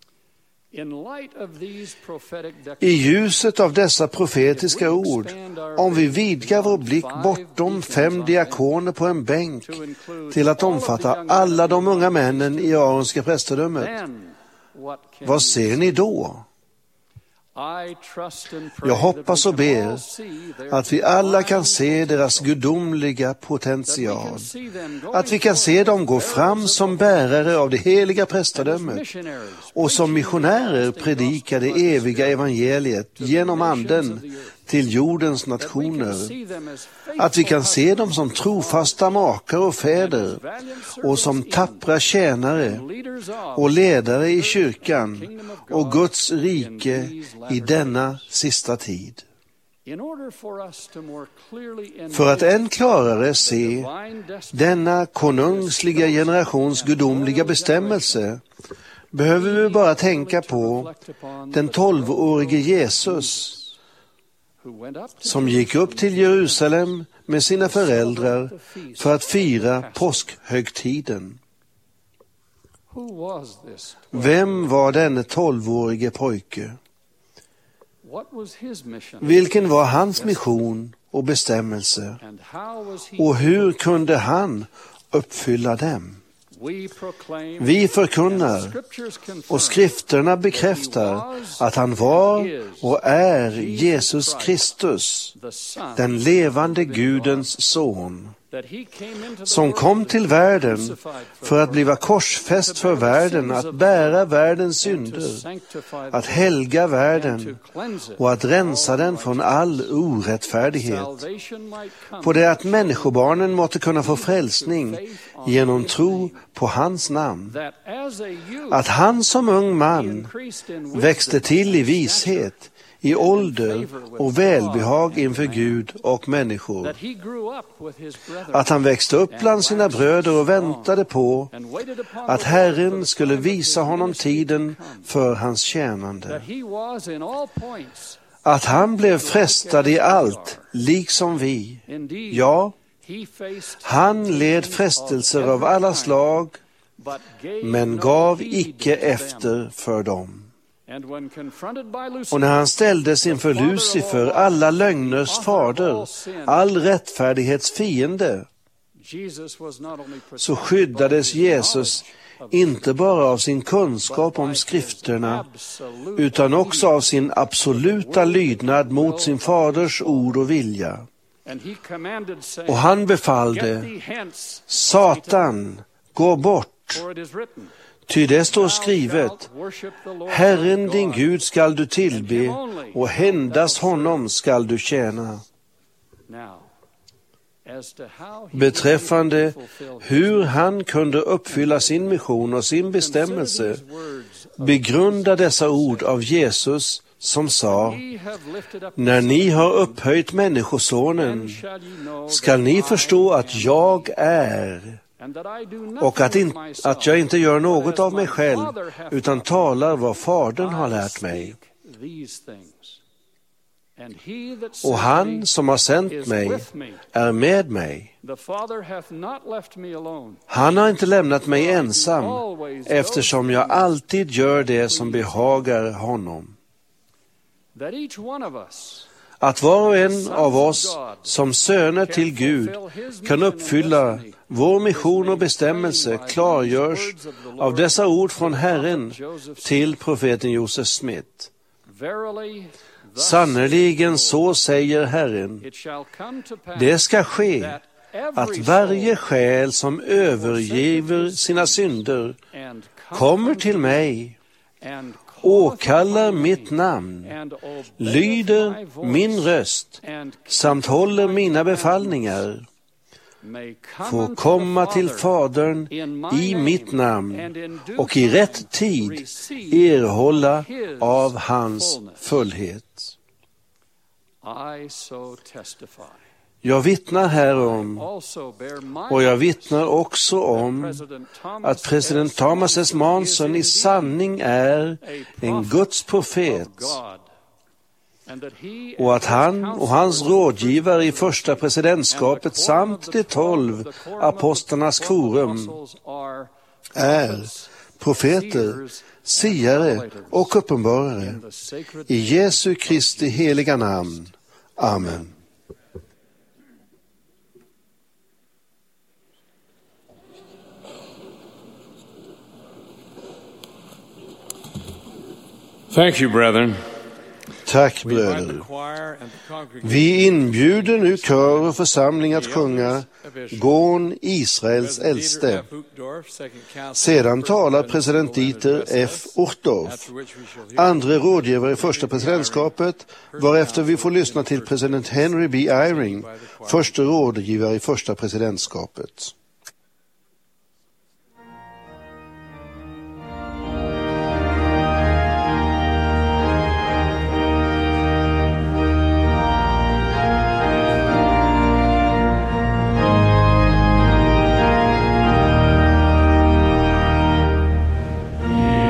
I ljuset av dessa profetiska ord, om vi vidgar vår blick bortom 5 diakoner på en bänk till att omfatta alla de unga männen i aronska prästadömet, vad ser ni då? Jag hoppas och ber att vi alla kan se deras gudomliga potential, att vi kan se dem gå fram som bärare av det heliga prästadömet och som missionärer predika det eviga evangeliet genom anden till jordens nationer, att vi kan se dem som trofasta makar och fäder och som tappra tjänare och ledare i kyrkan och Guds rike i denna sista tid. För att än klarare se denna konungsliga generations gudomliga bestämmelse behöver vi bara tänka på den 12-årige Jesus, som gick upp till Jerusalem med sina föräldrar för att fira påskhögtiden. Vem var denne 12-årige pojke? Vilken var hans mission och bestämmelse? Och hur kunde han uppfylla dem? Vi förkunnar och skrifterna bekräftar att han var och är Jesus Kristus, den levande Gudens son, som kom till världen för att bliva korsfäst för världen, att bära världens synder, att helga världen och att rensa den från all orättfärdighet, på det att människobarnen måtte kunna få frälsning genom tro på hans namn, att han som ung man växte till i vishet, i ålder och välbehag inför Gud och människor, att han växte upp bland sina bröder och väntade på att Herren skulle visa honom tiden för hans tjänande, att han blev frestad i allt, liksom vi. Ja, han led frestelser av alla slag, men gav icke efter för dem. Och när han ställdes inför Lucifer, alla lögners fader, all rättfärdighets fiende, så skyddades Jesus inte bara av sin kunskap om skrifterna, utan också av sin absoluta lydnad mot sin faders ord och vilja. Och han befallde: Satan, gå bort, ty det står skrivet: Herren din Gud skall du tillbe, och endast honom skall du tjäna. Beträffande hur han kunde uppfylla sin mission och sin bestämmelse, begrunda dessa ord av Jesus som sa: När ni har upphöjt människosonen, skall ni förstå att jag är, och att jag inte gör något av mig själv, utan talar vad Fadern har lärt mig. Och han som har sänt mig är med mig. Han har inte lämnat mig ensam, eftersom jag alltid gör det som behagar honom. Att var och en av oss som söner till Gud kan uppfylla vår mission och bestämmelse klargörs av dessa ord från Herren till profeten Joseph Smith. Sannerligen så säger Herren, det ska ske att varje själ som övergiver sina synder kommer till mig, åkallar mitt namn, lyder min röst samt håller mina befallningar, får komma till Fadern i mitt namn och i rätt tid erhålla av hans fullhet. Jag vittnar härom, och jag vittnar också om att president Thomas S. Monson i sanning är en Guds profet, och att han och hans rådgivare i första presidentskapet samt de 12 apostlarnas quorum är profeter, siare och uppenbarare. I Jesu Kristi heliga namn. Amen. Thank you, brethren. Tack, bröder. Vi inbjuder nu kör och församling att sjunga Gån Israels äldste. Sedan talar president Dieter F. Uchtdorf, andra rådgivare i första presidentskapet, varefter vi får lyssna till president Henry B. Eyring, första rådgivare i första presidentskapet.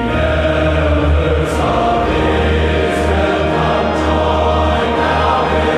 Now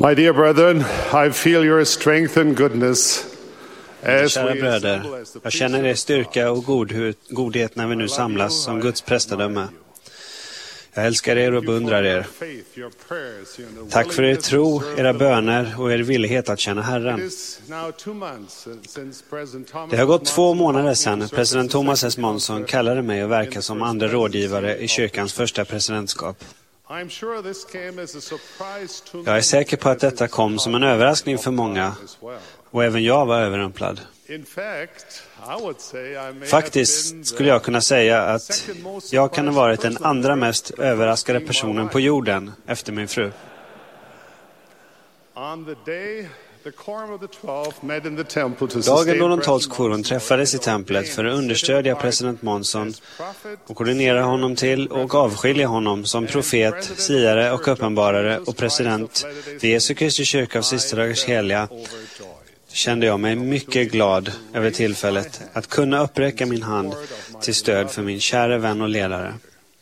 My dear brethren, I feel your strength and goodness. Kära bröder, jag känner er styrka och godhet när vi nu samlas som Guds prästadöme. Jag älskar er och beundrar er. Tack för er tro, era böner och er villighet att känna Herren. Det har gått 2 månader sedan president Thomas S. Monson kallade mig att verka som andra rådgivare i kyrkans första presidentskap. Jag är säker på att detta kom som en överraskning för många, och även jag var överrumplad. Faktiskt skulle jag kunna säga att jag kan ha varit den andra mest överraskade personen på jorden efter min fru. Dagen då de 12 koron träffades i templet för att understödja president Monson och koordinera honom till och avskilja honom som profet, siare och uppenbarare och president vid Jesu Kristi kyrka av sista dagars heliga, kände jag mig mycket glad över tillfället att kunna uppräcka min hand till stöd för min kära vän och ledare.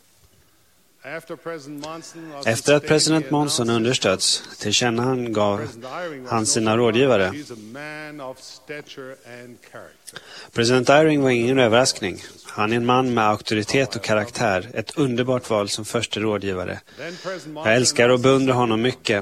Efter att president Monson understöds gav han sina rådgivare. President Eyring var ingen överraskning. Han är en man med auktoritet och karaktär, ett underbart val som första rådgivare. Jag älskar och beundrar honom mycket.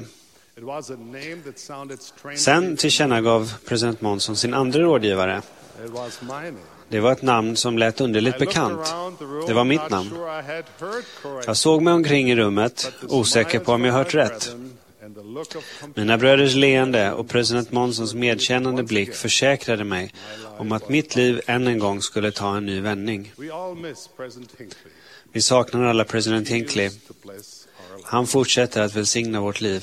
Sen tillkännagav president Monson sin andra rådgivare. Det var ett namn som lät underligt bekant. Det var mitt namn. Jag såg mig omkring i rummet, osäker på om jag hört rätt. Mina bröders leende och president Monsons medkännande blick försäkrade mig om att mitt liv än en gång skulle ta en ny vändning. Vi saknar alla president Hinckley. Han fortsätter att välsigna vårt liv.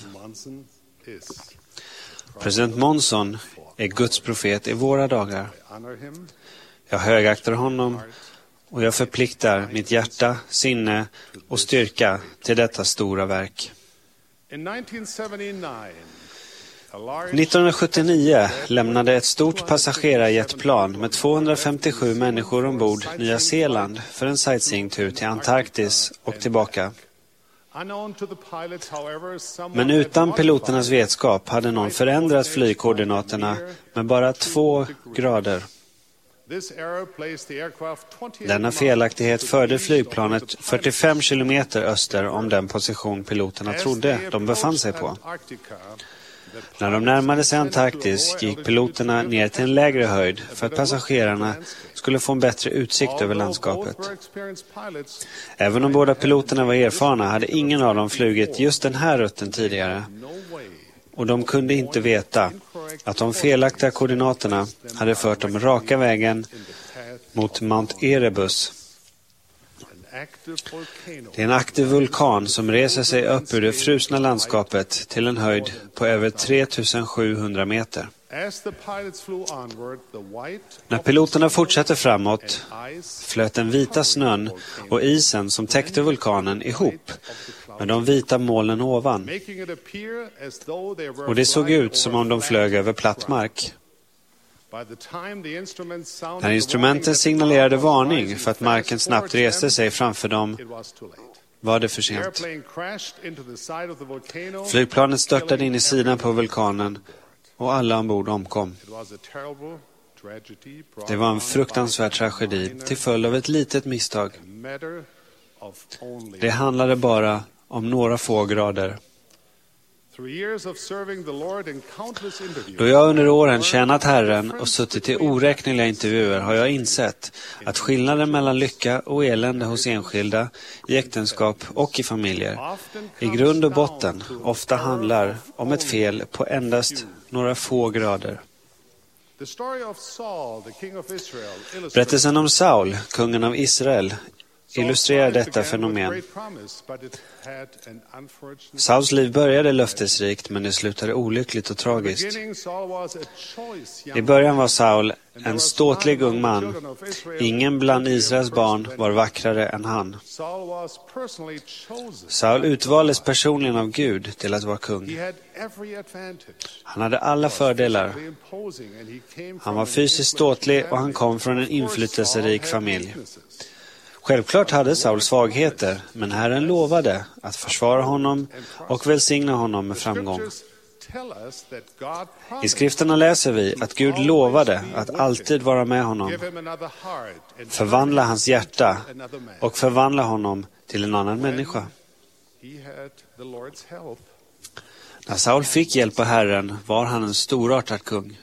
President Monson är Guds profet i våra dagar. Jag högaktar honom och jag förpliktar mitt hjärta, sinne och styrka till detta stora verk. 1979 lämnade ett stort passagerarjetplan med 257 människor ombord Nya Zeeland för en sightseeingtur till Antarktis och tillbaka. Men utan piloternas vetskap hade någon förändrat flygkoordinaterna med bara 2 grader. Denna felaktighet förde flygplanet 45 kilometer öster om den position piloterna trodde de befann sig på. När de närmade sig Antarktis gick piloterna ner till en lägre höjd för att passagerarna skulle få en bättre utsikt över landskapet. Även om båda piloterna var erfarna hade ingen av dem flugit just den här rutten tidigare. Och de kunde inte veta att de felaktiga koordinaterna hade fört dem raka vägen mot Mount Erebus. Det är en aktiv vulkan som reser sig upp ur det frusna landskapet till en höjd på över 3700 meter. När piloterna fortsatte framåt flöt den vita snön och isen som täckte vulkanen ihop med de vita molnen ovan. Och det såg ut som om de flög över platt mark. När instrumenten signalerade varning för att marken snabbt reste sig framför dem var det för sent. Flygplanet störtade in i sidan på vulkanen och alla ombord omkom. Det var en fruktansvärd tragedi till följd av ett litet misstag. Det handlade bara om några få grader. Då jag under åren tjänat Herren och suttit i oräkneliga intervjuer har jag insett att skillnaden mellan lycka och elände hos enskilda, i äktenskap och i familjer i grund och botten ofta handlar om ett fel på endast några få grader. Berättelsen om Saul, kungen av Israel, illustrerar detta fenomen. Sauls liv började löftesrikt men det slutade olyckligt och tragiskt. I början var Saul en ståtlig ung man. Ingen bland Israels barn var vackrare än han. Saul utvaldes personligen av Gud till att vara kung. Han hade alla fördelar. Han var fysiskt ståtlig och han kom från en inflytelserik familj. Självklart hade Saul svagheter, men Herren lovade att försvara honom och välsigna honom med framgång. I skrifterna läser vi att Gud lovade att alltid vara med honom, förvandla hans hjärta och förvandla honom till en annan människa. När Saul fick hjälp av Herren var han en storartad kung.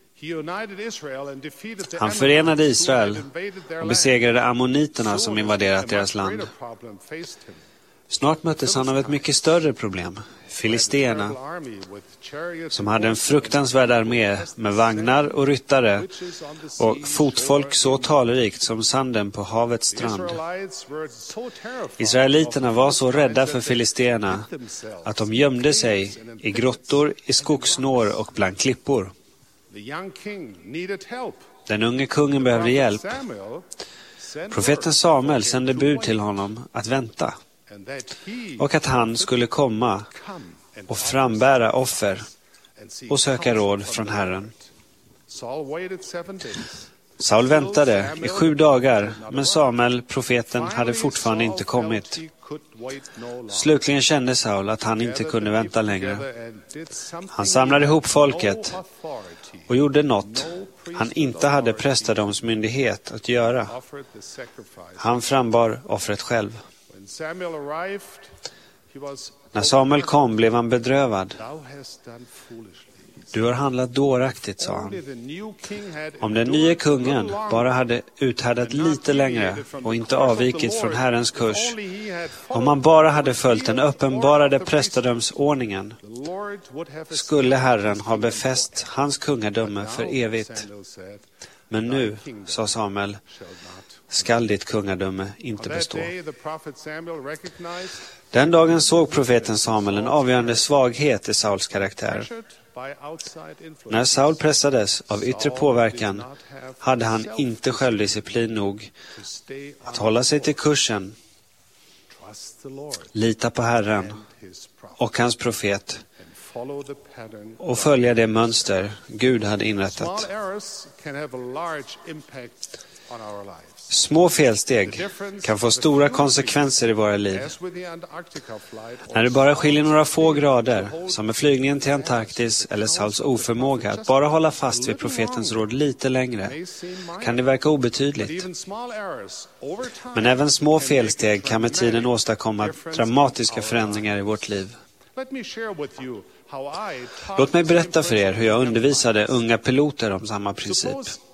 Han förenade Israel och besegrade ammoniterna som invaderat deras land. Snart möttes han av ett mycket större problem, filisterna, som hade en fruktansvärd armé med vagnar och ryttare och fotfolk så talrikt som sanden på havets strand. Israeliterna var så rädda för filisterna att de gömde sig i grottor, i skogsnår och bland klippor. Den unge kungen behövde hjälp. Profeten Samuel sände bud till honom att vänta och att han skulle komma och frambära offer och söka råd från Herren. Saul väntade i 7 dagar, men Samuel, profeten, hade fortfarande inte kommit. Slutligen kände Saul att han inte kunde vänta längre. Han samlade ihop folket och gjorde något han inte hade prästadömsmyndighet att göra. Han frambar offret själv. När Samuel kom blev han bedrövad. Du har handlat dåraktigt, sa han. Om den nye kungen bara hade uthärdat lite längre och inte avvikit från Herrens kurs, om han bara hade följt den uppenbarade prästadömsordningen, skulle Herren ha befäst hans kungadöme för evigt. Men nu, sa Samuel, skall ditt kungadöme inte bestå. Den dagen såg profeten Samuel en avgörande svaghet i Sauls karaktär. När Saul pressades av yttre påverkan hade han inte självdisciplin nog att hålla sig till kursen, lita på Herren och hans profet och följa det mönster Gud hade inrättat. Små felsteg kan få stora konsekvenser i våra liv. När det bara skiljer några få grader, som med flygningen till Antarktis eller Sauls oförmåga att bara hålla fast vid profetens råd lite längre, kan det verka obetydligt. Men även små felsteg kan med tiden åstadkomma dramatiska förändringar i vårt liv. Låt mig berätta för er hur jag undervisade unga piloter om samma princip.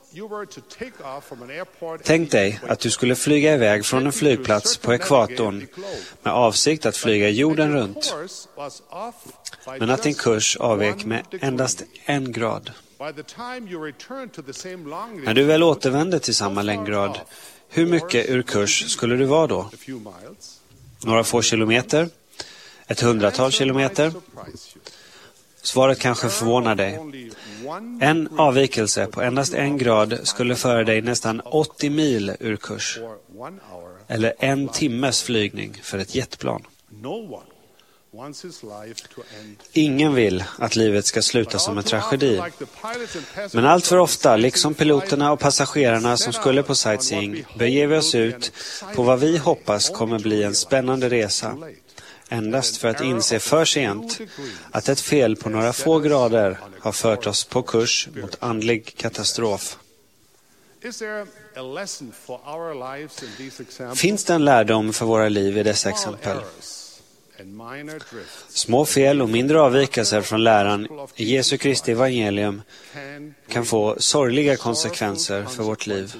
Tänk dig att du skulle flyga iväg från en flygplats på ekvatorn med avsikt att flyga jorden runt, men att din kurs avvek med endast 1 grad. När du väl återvände till samma längdgrad, hur mycket ur kurs skulle du vara då? Några få kilometer? Ett 100-tal kilometer? Svaret kanske förvånar dig. En avvikelse på endast 1 grad skulle föra dig nästan 80 mil ur kurs. Eller 1 timmes flygning för ett jetplan. Ingen vill att livet ska sluta som en tragedi. Men allt för ofta, liksom piloterna och passagerarna som skulle på sightseeing, beger vi oss ut på vad vi hoppas kommer bli en spännande resa. Endast för att inse för sent att ett fel på några få grader har fört oss på kurs mot andlig katastrof. Finns det en lärdom för våra liv i dessa exempel? Små fel och mindre avvikelser från läran i Jesu Kristi evangelium kan få sorgliga konsekvenser för vårt liv.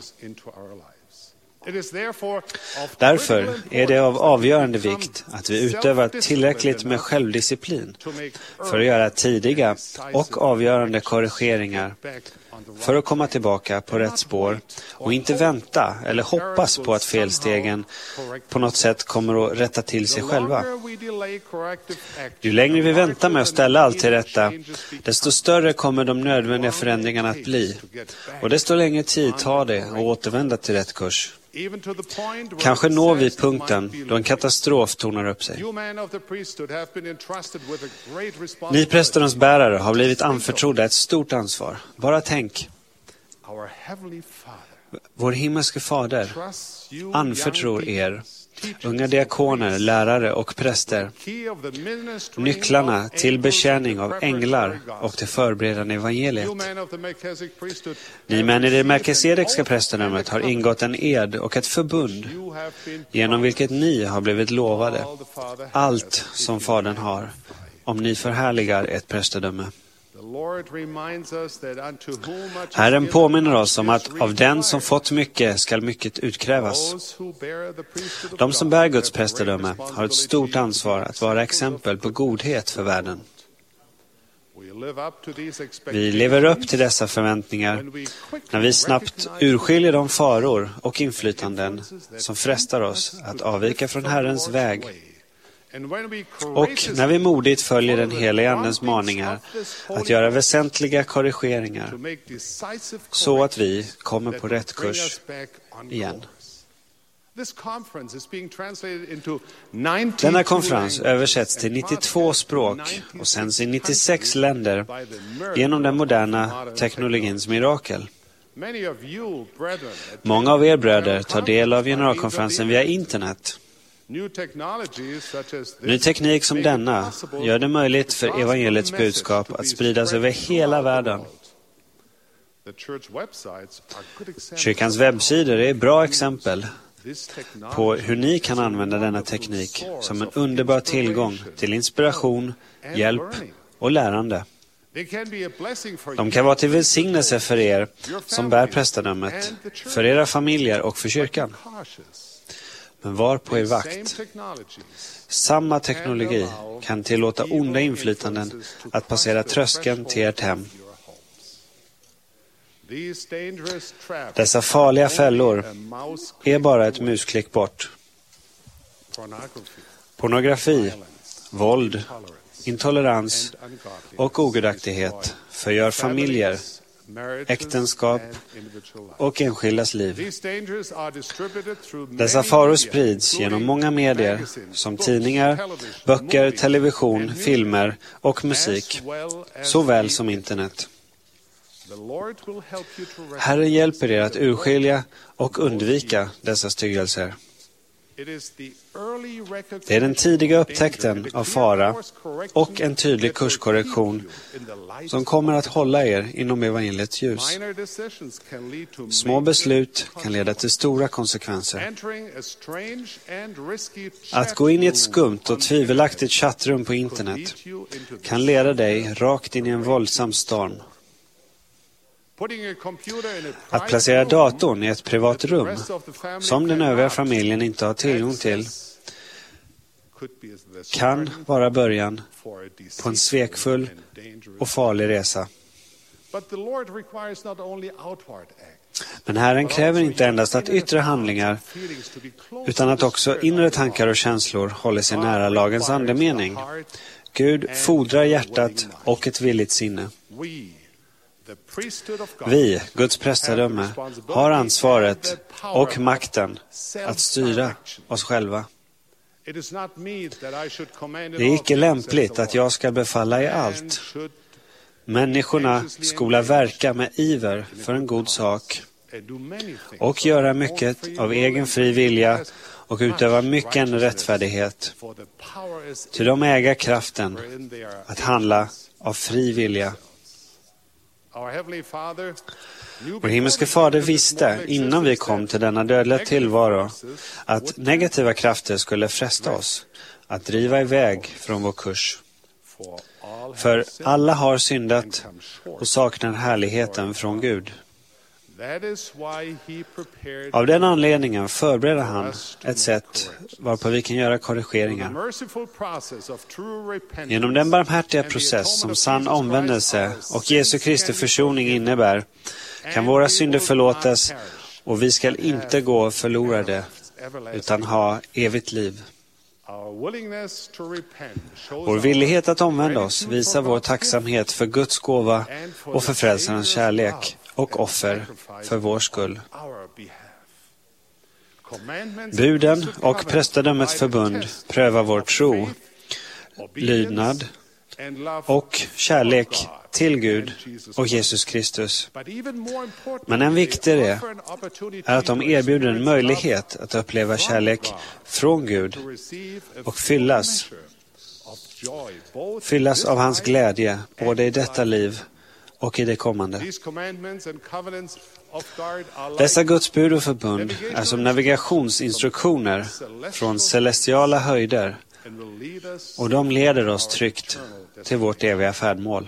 Därför är det av avgörande vikt att vi utövar tillräckligt med självdisciplin för att göra tidiga och avgörande korrigeringar för att komma tillbaka på rätt spår och inte vänta eller hoppas på att felstegen på något sätt kommer att rätta till sig själva. Ju längre vi väntar med att ställa allt till rätta, desto större kommer de nödvändiga förändringarna att bli, och desto längre tid tar det att återvända till rätt kurs. Kanske når vi punkten då en katastrof tornar upp sig. Ni prästernas bärare har blivit anförtrodda ett stort ansvar. Bara tänk. Vår himmelske fader anförtror er unga diakoner, lärare och präster, nycklarna till betjäning av änglar och till förberedande evangeliet. Ni män i det melkisedekska prästedömet har ingått en ed och ett förbund genom vilket ni har blivit lovade allt som Fadern har, om ni förhärligar ett prästedöme. Herren påminner oss om att av den som fått mycket skall mycket utkrävas. De som bär Guds prästedöme har ett stort ansvar att vara exempel på godhet för världen. Vi lever upp till dessa förväntningar när vi snabbt urskiljer de faror och inflytanden som frestar oss att avvika från Herrens väg. Och när vi modigt följer den heliga Andens maningar att göra väsentliga korrigeringar så att vi kommer på rätt kurs igen. Denna konferens översätts till 92 språk och sänds i 96 länder genom den moderna teknologins mirakel. Många av er bröder tar del av generalkonferensen via internet. Ny teknik som denna gör det möjligt för evangeliets budskap att spridas över hela världen. Kyrkans webbsidor är bra exempel på hur ni kan använda denna teknik som en underbar tillgång till inspiration, hjälp och lärande. De kan vara till välsignelse för er som bär prästedömet, för era familjer och för kyrkan. Men var på er vakt. Samma teknologi kan tillåta onda inflytanden att passera tröskeln till ert hem. Dessa farliga fällor är bara ett musklick bort. Pornografi, våld, intolerans och ogudaktighet förgör familjer, äktenskap och enskildas liv. Dessa faror sprids genom många medier som tidningar, böcker, television, filmer och musik, såväl som internet. Herren hjälper er att urskilja och undvika dessa styggelser. Det är den tidiga upptäckten av fara och en tydlig kurskorrektion som kommer att hålla er inom evangeliets ljus. Små beslut kan leda till stora konsekvenser. Att gå in i ett skumt och tvivelaktigt chattrum på internet kan leda dig rakt in i en våldsam storm. Att placera datorn i ett privat rum som den övriga familjen inte har tillgång till kan vara början på en svekfull och farlig resa. Men Herren kräver inte endast att yttre handlingar utan att också inre tankar och känslor håller sig nära lagens andemening. Gud fordrar hjärtat och ett villigt sinne. Vi, Guds prästedöme, har ansvaret och makten att styra oss själva. Det är icke lämpligt att jag ska befalla i allt. Människorna skola verka med iver för en god sak och göra mycket av egen fri vilja och utöva mycket rättfärdighet. Till de äga kraften att handla av fri vilja. Vår himmelske fader visste innan vi kom till denna dödliga tillvaro att negativa krafter skulle fresta oss att driva iväg från vår kurs. För alla har syndat och saknar härligheten från Gud. Av den anledningen förbereder han ett sätt varpå vi kan göra korrigeringar. Genom den barmhärtiga process som sann omvändelse och Jesu Kristi försoning innebär kan våra synder förlåtas och vi ska inte gå förlorade utan ha evigt liv. Vår villighet att omvända oss visar vår tacksamhet för Guds gåva och för frälsarens kärlek och offer för vår skull. Buden och prästedömets förbund prövar vår tro, lydnad, och kärlek till Gud och Jesus Kristus. Men än viktigare är att de erbjuder en möjlighet att uppleva kärlek från Gud och fyllas av hans glädje både i detta liv och i det kommande. Dessa Guds bud och förbund är som navigationsinstruktioner från celestiala höjder, och de leder oss tryggt till vårt eviga färdmål.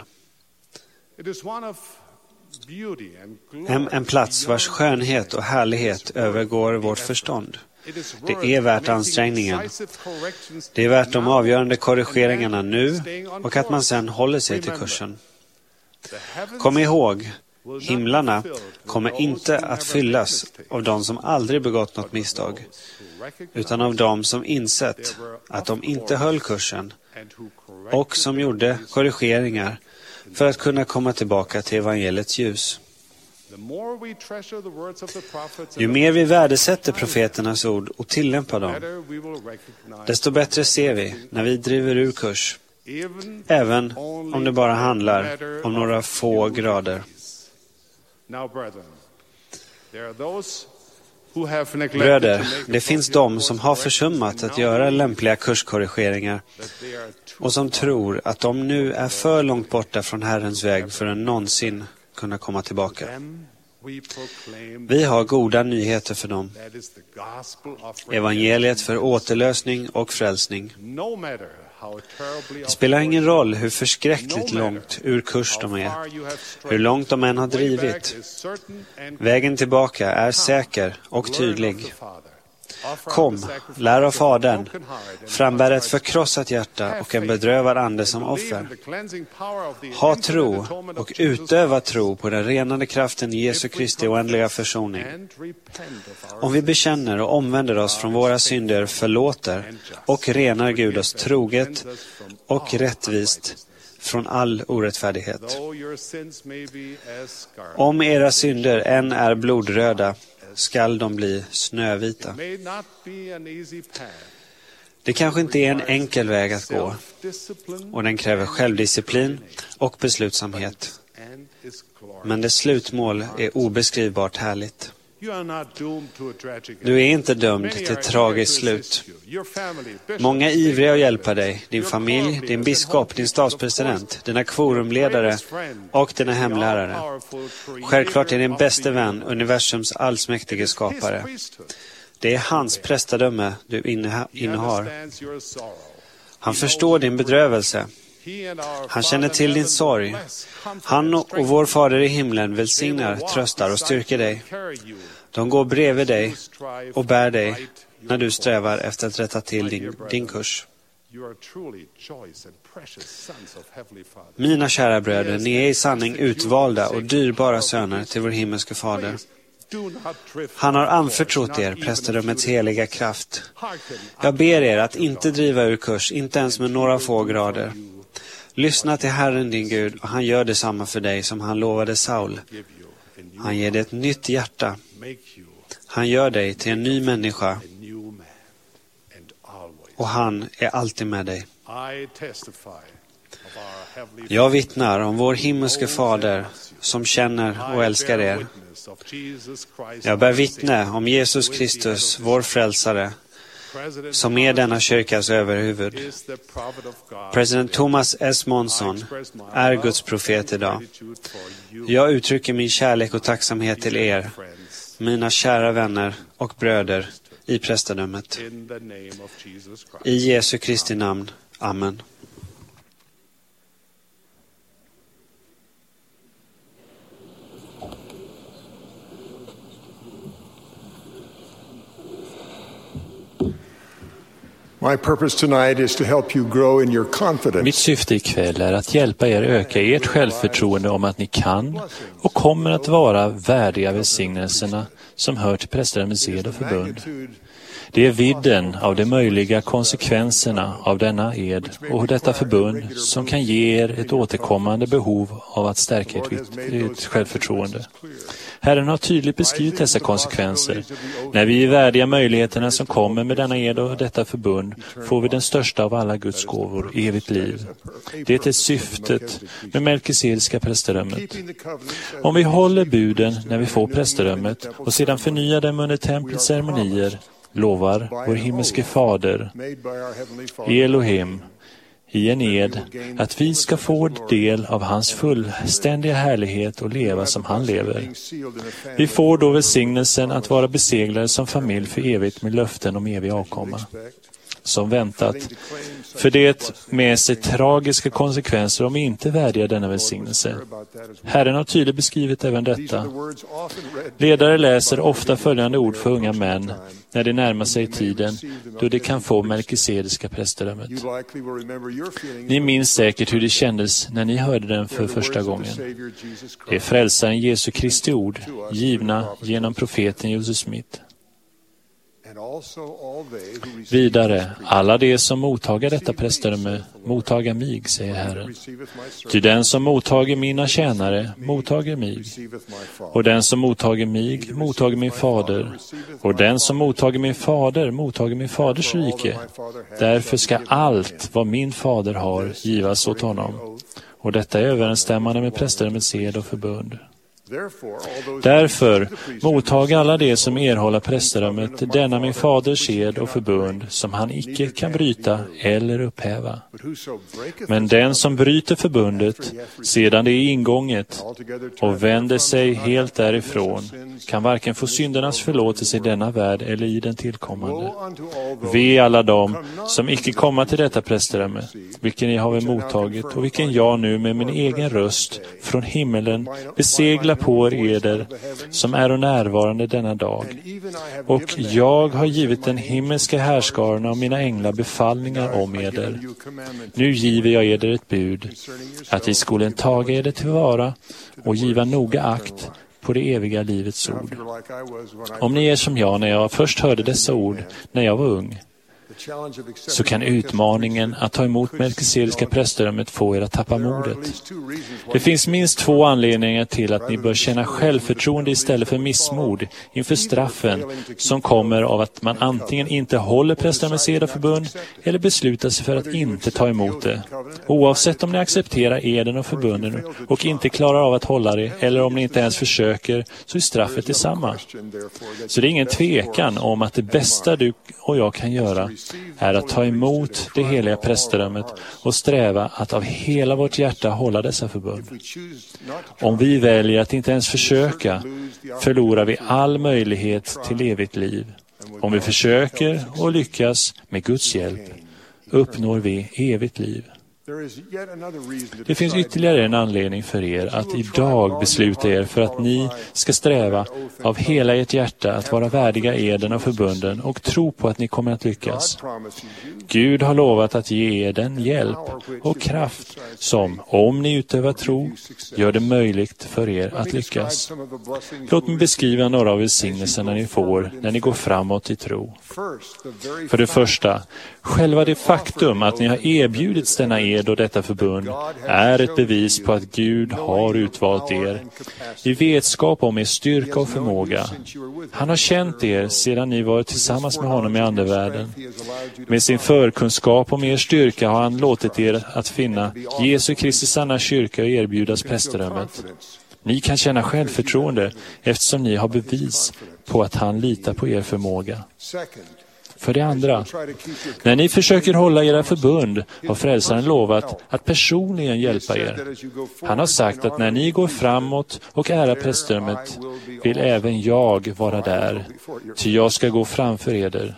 En plats vars skönhet och härlighet övergår vårt förstånd. Det är värt ansträngningen. Det är värt de avgörande korrigeringarna nu och att man sedan håller sig till kursen. Kom ihåg, himlarna kommer inte att fyllas av de som aldrig begått något misstag, utan av de som insett att de inte höll kursen och som gjorde korrigeringar för att kunna komma tillbaka till evangeliets ljus. Ju mer vi värdesätter profeternas ord och tillämpar dem, desto bättre ser vi när vi driver ur kurs, även om det bara handlar om några få grader. Bröder, det finns de som har försummat att göra lämpliga kurskorrigeringar och som tror att de nu är för långt borta från Herrens väg för att någonsin kunna komma tillbaka. Vi har goda nyheter för dem. Evangeliet för återlösning och frälsning. Det spelar ingen roll hur förskräckligt långt ur kurs de är, hur långt de än har drivit. Vägen tillbaka är säker och tydlig. Kom, lär av Fadern, frambär ett förkrossat hjärta och en bedrövad ande som offer. Ha tro och utöva tro på den renande kraften i Jesu Kristi oändliga försoning. Om vi bekänner och omvänder oss från våra synder, förlåter och renar Gud oss troget och rättvist från all orättfärdighet. Om era synder än är blodröda, skall de bli snövita. Det kanske inte är en enkel väg att gå, och den kräver självdisciplin och beslutsamhet. Men dess slutmål är obeskrivbart härligt. Du är inte dömd till ett tragiskt slut. Många är ivriga att hjälpa dig, din familj, din biskop, din statspresident, dina kvorumledare och dina hemlärare. Självklart är din bästa vän universums allsmäktige skapare. Det är hans prästadöme du innehar. Han förstår din bedrövelse. Han känner till din sorg. Han och vår Fader i himlen välsignar, tröstar och styrker dig. De går bredvid dig och bär dig när du strävar efter att rätta till din kurs. Mina kära bröder, ni är i sanning utvalda och dyrbara söner till vår himmelske Fader. Han har anförtrott er prästadömets heliga kraft. Jag ber er att inte driva ur kurs, inte ens med några få grader. Lyssna till Herren din Gud, och han gör detsamma för dig som han lovade Saul. Han ger dig ett nytt hjärta. Han gör dig till en ny människa. Och han är alltid med dig. Jag vittnar om vår himmelske Fader som känner och älskar er. Jag bär vittne om Jesus Kristus, vår frälsare, som är denna kyrkas överhuvud. President Thomas S. Monson är Guds profet idag. Jag uttrycker min kärlek och tacksamhet till er, mina kära vänner och bröder i prästadömet. I Jesu Kristi namn. Amen. Mitt syfte ikväll är att hjälpa er öka ert självförtroende om att ni kan och kommer att vara värdiga välsignelserna som hör till prästadömets ed och förbund. Det är vidden av de möjliga konsekvenserna av denna ed och detta förbund som kan ge er ett återkommande behov av att stärka ert självförtroende. Herren har tydligt beskrivit dessa konsekvenser. När vi är värdiga möjligheterna som kommer med denna ed och detta förbund får vi den största av alla Guds gåvor, evigt liv. Det är syftet med melkisedeka prästedömet. Om vi håller buden när vi får prästedömet och sedan förnyar dem under templets ceremonier, lovar vår himmelske fader, Elohim, i en ed att vi ska få del av hans fullständiga härlighet och leva som han lever. Vi får då välsignelsen att vara beseglade som familj för evigt med löften om evig avkomma. Som väntat, för det med sig tragiska konsekvenser om vi inte värdigar denna välsignelse. Herren har tydligt beskrivit även detta. Ledare läser ofta följande ord för unga män när det närmar sig tiden då de kan få melkisedeka prästedömet. Ni minns säkert hur det kändes när ni hörde den för första gången. Det är frälsaren Jesu Kristi ord, givna genom profeten Josef Smith. Vidare, alla de som mottager detta prästedöme mottager mig, säger Herren. Ty den som mottager mina tjänare mottager mig. Och den som mottager mig mottager min fader. Och den som mottager min fader mottager min faders rike. Därför ska allt vad min fader har givas åt honom. Och detta är överensstämmande med prästedömets ed och förbund. Därför mottag alla det som erhåller prästedömet denna min faders ed och förbund som han icke kan bryta eller upphäva. Men den som bryter förbundet sedan det är ingånget och vänder sig helt därifrån kan varken få syndernas förlåtelse i denna värld eller i den tillkommande. Ve alla dem som icke kommer till detta prästedöme, vilken jag har mottagit och vilken jag nu med min egen röst från himmelen beseglar på eder som är och närvarande denna dag. Och jag har givit den himmelska härskarna och mina änglar befallningar om eder. Nu giver jag eder ett bud, att I skolen taga eder tillvara och giva noga akt på det eviga livets ord. Om ni är som jag när jag först hörde dessa ord när jag var ung, så kan utmaningen att ta emot melkisedeka prästedömet få er att tappa modet. Det finns minst 2 anledningar till att ni bör känna självförtroende istället för missmod inför straffen som kommer av att man antingen inte håller prästedömets ed och förbund eller beslutar sig för att inte ta emot det. Oavsett om ni accepterar eden och förbunden och inte klarar av att hålla det eller om ni inte ens försöker, så är straffet detsamma. Så det är ingen tvekan om att det bästa du och jag kan göra är att ta emot det heliga prästedömet och sträva att av hela vårt hjärta hålla dessa förbund. Om vi väljer att inte ens försöka, förlorar vi all möjlighet till evigt liv. Om vi försöker och lyckas med Guds hjälp, uppnår vi evigt liv. Det finns ytterligare en anledning för er att idag besluta er för att ni ska sträva av hela ert hjärta att vara värdiga eden och förbunden och tro på att ni kommer att lyckas. Gud har lovat att ge er den hjälp och kraft som, om ni utövar tro, gör det möjligt för er att lyckas. Låt mig beskriva några av välsignelserna ni får när ni går framåt i tro. För det första, själva det faktum att ni har erbjudits denna ed och detta förbund är ett bevis på att Gud har utvalt er i vetskap om er styrka och förmåga. Han har känt er sedan ni var tillsammans med honom i andevärlden. Med sin förkunskap om er styrka har han låtit er att finna Jesu Kristi sanna kyrka och erbjudas prästedömet. Ni kan känna självförtroende eftersom ni har bevis på att han litar på er förmåga. För det andra, när ni försöker hålla era förbund har frälsaren lovat att personligen hjälpa er. Han har sagt att när ni går framåt och ärar prästedömet vill även jag vara där, ty jag ska gå framför eder.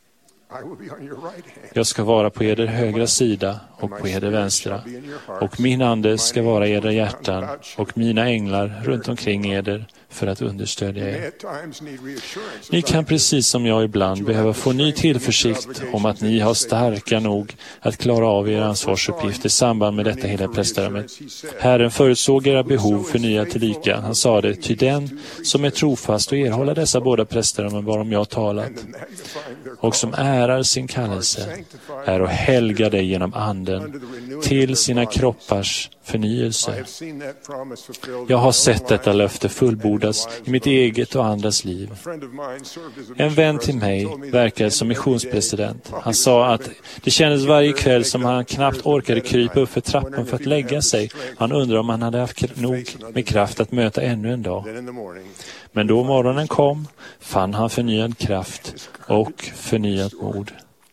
Jag ska vara på eder högra sida och på eder vänstra, och min ande ska vara edra hjärtan och mina änglar runt omkring eder för att understödja er. Ni kan precis som jag ibland behöva få ny tillförsikt om att ni har starka nog att klara av era ansvarsuppgifter i samband med detta hela prästdömet. Herren förutsåg era behov för nya tillika. Han sa det, ty den som är trofast och erhåller dessa båda prästdömen varom jag talat, och som ärar sin kallelse, är och helgar dig genom anden till sina kroppars förnyelse. Jag har sett detta löfte fullbordas i mitt eget och andras liv. En vän till mig verkade som missionspresident. Han sa att det kändes varje kväll som han knappt orkade krypa upp för trappan för att lägga sig. Han undrade om han hade haft nog med kraft att möta ännu en dag. Men då morgonen kom fann han förnyad kraft och förnyat mod.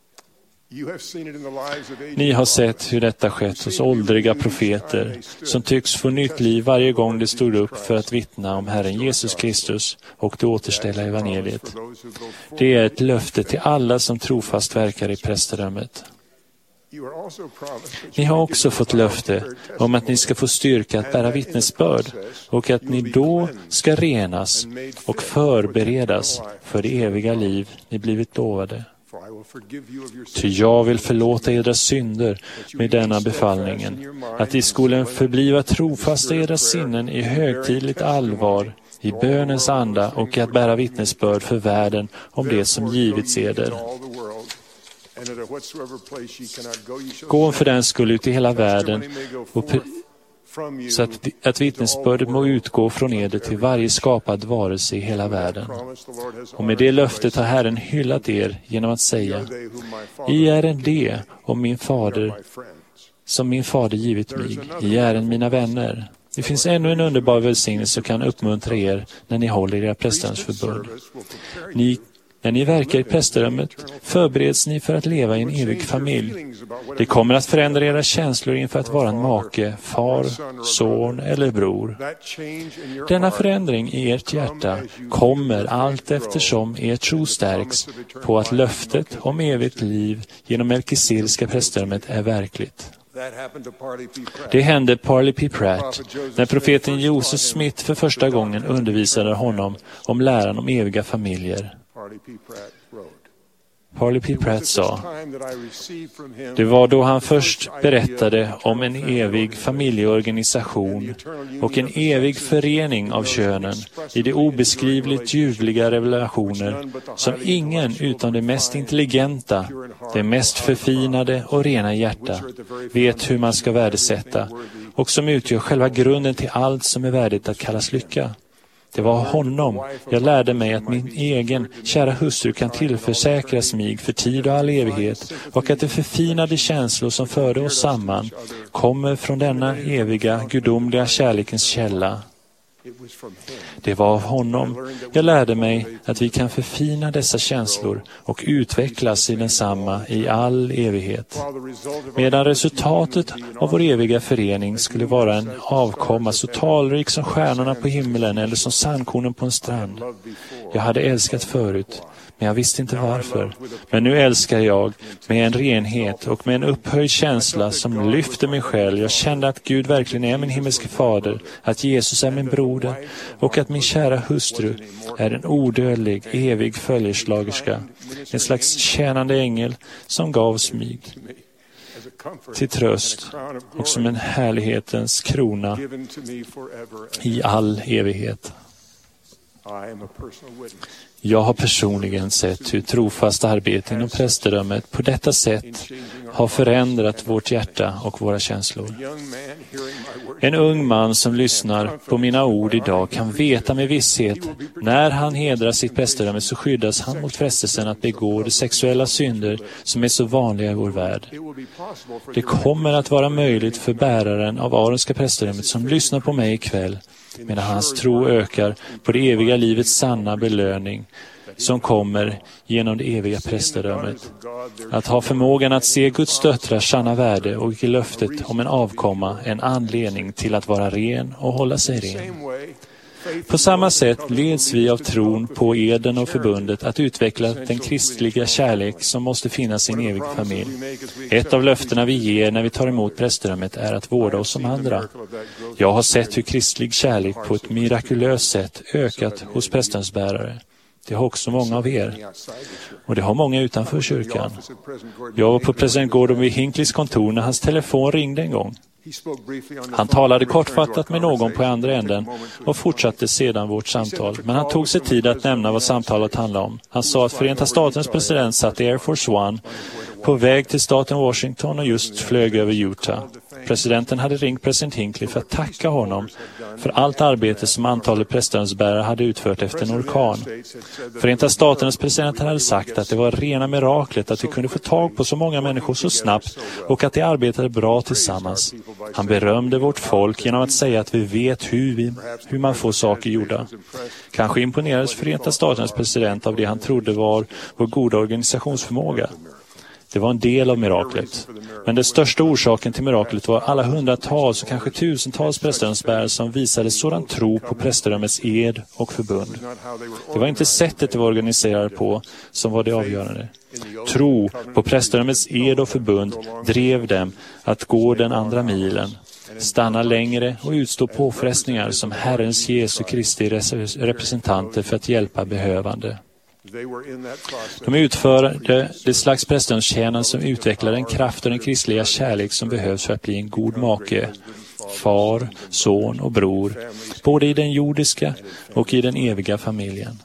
Ni har sett hur detta skett hos åldriga profeter som tycks få nytt liv varje gång de stod upp för att vittna om Herren Jesus Kristus och det återställa evangeliet. Det är ett löfte till alla som trofast verkar i prästdömet. Ni har också fått löfte om att ni ska få styrka att bära vittnesbörd och att ni då ska renas och förberedas för det eviga liv ni blivit lovade. Ty jag vill förlåta edra synder med denna befallningen, att I skulle förbliva trofasta edra sinnen i högtidligt allvar, i bönens anda och att bära vittnesbörd för världen om det som givits eder. Gå för den skull ut i hela världen så att vittnesbördet må utgå från eder till varje skapad varelse i hela världen. Och med det löftet har Herren hyllat er genom att säga: I är en det om min fader, som min fader givit mig. I är en mina vänner. Det finns ännu en underbar välsignelse som kan uppmuntra er när ni håller era prästdömsförbund. När ni verkar i prästdömet förbereds ni för att leva i en evig familj. Det kommer att förändra era känslor inför att vara en make, far, son eller bror. Denna förändring i ert hjärta kommer allt eftersom er tro stärks på att löftet om evigt liv genom melkisedeka prästdömet är verkligt. Det hände Parley P. Pratt när profeten Joseph Smith för första gången undervisade honom om läran om eviga familjer. Parley P. Pratt sa: det var då han först berättade om en evig familjeorganisation och en evig förening av könen i de obeskrivligt ljuvliga revelationer som ingen utom det mest intelligenta, det mest förfinade och rena hjärta vet hur man ska värdesätta och som utgör själva grunden till allt som är värdigt att kallas lycka. Det var honom jag lärde mig att min egen kära hustru kan tillförsäkras mig för tid och all evighet och att de förfinade känslor som förde oss samman kommer från denna eviga, gudomliga kärlekens källa. Det var av honom jag lärde mig att vi kan förfina dessa känslor och utvecklas i densamma i all evighet. Medan resultatet av vår eviga förening skulle vara en avkomma så talrik som stjärnorna på himlen eller som sandkornen på en strand. Jag hade älskat förut, men jag visste inte varför. Men nu älskar jag med en renhet och med en upphöjd känsla som lyfter mig själv. Jag kände att Gud verkligen är min himmelske fader, att Jesus är min broder och att min kära hustru är en odödlig, evig följeslagerska. En slags tjänande ängel som gavs mig till tröst och som en härlighetens krona i all evighet. Jag har personligen sett hur trofast arbete inom prästdömet på detta sätt har förändrat vårt hjärta och våra känslor. En ung man som lyssnar på mina ord idag kan veta med visshet när han hedrar sitt prästdöme så skyddas han mot frestelsen att begå de sexuella synder som är så vanliga i vår värld. Det kommer att vara möjligt för bäraren av aronska prästdömet som lyssnar på mig ikväll medan hans tro ökar på det eviga livets sanna belöning som kommer genom det eviga prästdömet. Att ha förmågan att se Guds döttrars sanna värde och i löftet om en avkomma en anledning till att vara ren och hålla sig ren. På samma sätt leds vi av tron på eden och förbundet att utveckla den kristliga kärlek som måste finnas i en evig familj. Ett av löftena vi ger när vi tar emot prästdömet är att vårda oss som andra. Jag har sett hur kristlig kärlek på ett mirakulöst sätt ökat hos prästdömsbärare. Det har också många av er. Och det har många utanför kyrkan. Jag var på president Gordon vid Hinckley's kontor när hans telefon ringde en gång. Han talade kortfattat med någon på andra änden och fortsatte sedan vårt samtal. Men han tog sig tid att nämna vad samtalet handlade om. Han sa att Förenta Statens president satt i Air Force One på väg till staten Washington och just flög över Utah. Presidenten hade ringt president Hinckley för att tacka honom för allt arbete som antalet prästdömsbärare hade utfört efter en orkan. Förenta Staternas president hade sagt att det var rena miraklet att vi kunde få tag på så många människor så snabbt och att de arbetade bra tillsammans. Han berömde vårt folk genom att säga att vi vet hur man får saker gjorda. Kanske imponerades Förenta Staternas president av det han trodde var vår goda organisationsförmåga. Det var en del av miraklet. Men den största orsaken till miraklet var alla hundratals och kanske tusentals prästdömsbärare som visade sådan tro på prästdömets ed och förbund. Det var inte sättet det var organiserade på som var det avgörande. Tro på prästdömets ed och förbund drev dem att gå den andra milen, stanna längre och utstå påfrestningar som Herrens Jesu Kristi representanter för att hjälpa behövande. De utförde det slags prästdömstjänande som utvecklar den kraft och den kristliga kärlek som behövs för att bli en god make, far, son och bror, både i den jordiska och i den eviga familjen.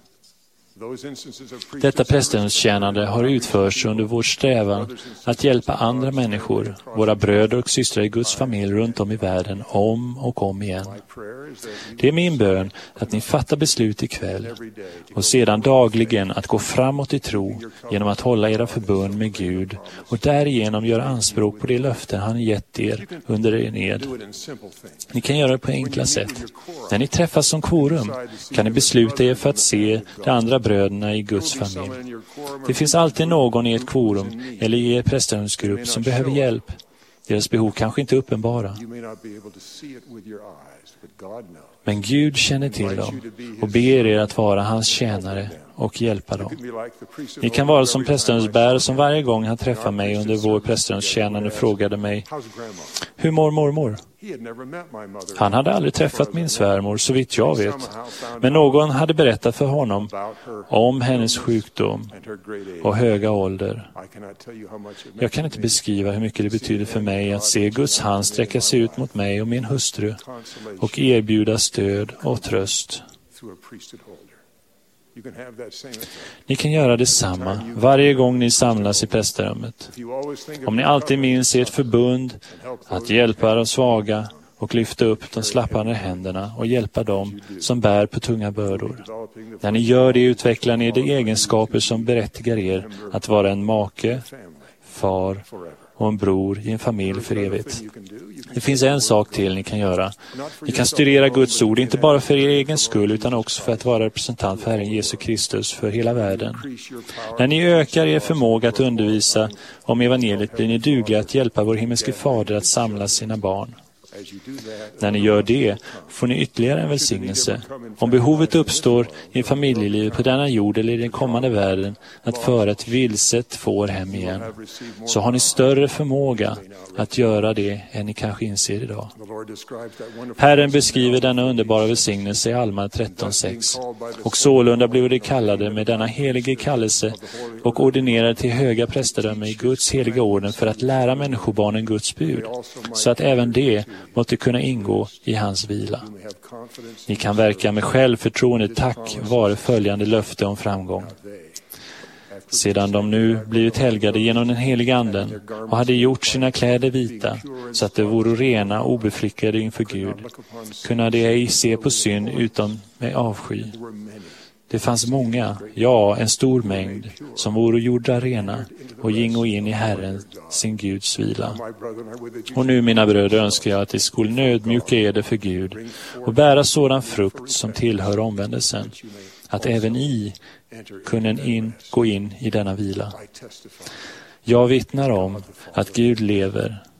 Detta prästdömstjänande har utförts under vår strävan att hjälpa andra människor, våra bröder och systrar i Guds familj runt om i världen, om och om igen. Det är min bön att ni fattar beslut ikväll och sedan dagligen att gå framåt i tro genom att hålla era förbund med Gud och därigenom göra anspråk på de löften han gett er under er ed. Ni kan göra det på enkla sätt. När ni träffas som quorum kan ni besluta er för att se de andra bröderna i Guds familj. Det finns alltid någon i ett quorum eller i er prästdömsgrupp som behöver hjälp. Deras behov kanske inte är uppenbara. Men Gud känner till dem och ber er att vara hans tjänare och hjälpa dem. Ni kan vara som prästdömsbärare som varje gång han träffade mig under vår prästdömstjänande frågade mig: hur mår mormor? Han hade aldrig träffat min svärmor så vitt jag vet. Men någon hade berättat för honom om hennes sjukdom och höga ålder. Jag kan inte beskriva hur mycket det betyder för mig att se Guds hand sträcka sig ut mot mig och min hustru och erbjuda stöd och tröst. Ni kan göra detsamma varje gång ni samlas i prästrummet. Om ni alltid minns ert förbund att hjälpa de svaga och lyfta upp de slappande händerna och hjälpa dem som bär på tunga bördor. När ni gör det utvecklar ni de egenskaper som berättigar er att vara en make, far och en bror i en familj för evigt. Det finns en sak till ni kan göra. Ni kan studera Guds ord, inte bara för er egen skull utan också för att vara representant för Herren Jesus Kristus för hela världen. När ni ökar er förmåga att undervisa om evangeliet blir ni dugliga att hjälpa vår himmelske fader att samla sina barn. När ni gör det får ni ytterligare en välsignelse. Om behovet uppstår i familjelivet på denna jord eller i den kommande världen att föra ett vilset får hem igen, så har ni större förmåga att göra det än ni kanske inser idag. Herren beskriver denna underbara välsignelse i Alma 13:6. Och sålunda blev de kallade med denna helige kallelse och ordinerade till höga prästedöme i Guds heliga orden för att lära människobarnen Guds bud, så att även det måste kunna ingå i hans vila. Ni kan verka med självförtroende tack vare följande löfte om framgång. Sedan de nu blivit helgade genom den heliga anden och hade gjort sina kläder vita så att de vore rena och obeflickade inför Gud, kunde de ej se på synd utan med avsky. Det fanns många, ja, en stor mängd, som vore gjorda rena och gingo in i Herren, sin Guds vila. Och nu, mina bröder, önskar jag att de skulle nödmjuka eder för Gud och bära sådan frukt som tillhör omvändelsen, att även I kunde gå in i denna vila. Jag vittnar om att Gud lever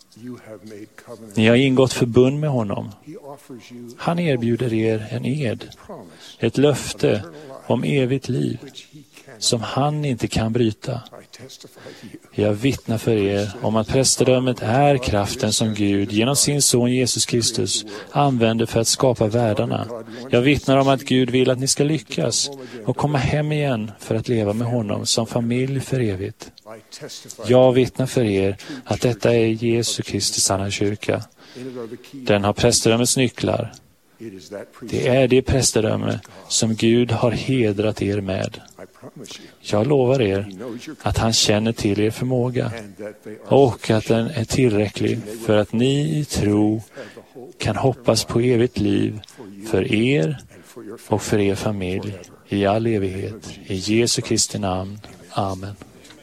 Ni har ingått förbund med honom. Han erbjuder er en ed, ett löfte om evigt liv som han inte kan bryta. Jag vittnar för er om att prästedömet är kraften som Gud genom sin son Jesus Kristus använder för att skapa världarna. Jag vittnar om att Gud vill att ni ska lyckas och komma hem igen för att leva med honom som familj för evigt. Jag vittnar för er att detta är Jesu Kristi sanna kyrka. Den har prästedömets nycklar. Det är det prästedöme som Gud har hedrat er med. Jag lovar er att han känner till er förmåga och att den är tillräcklig för att ni i tro kan hoppas på evigt liv för er och för er familj i all evighet. I Jesu Kristi namn. Amen.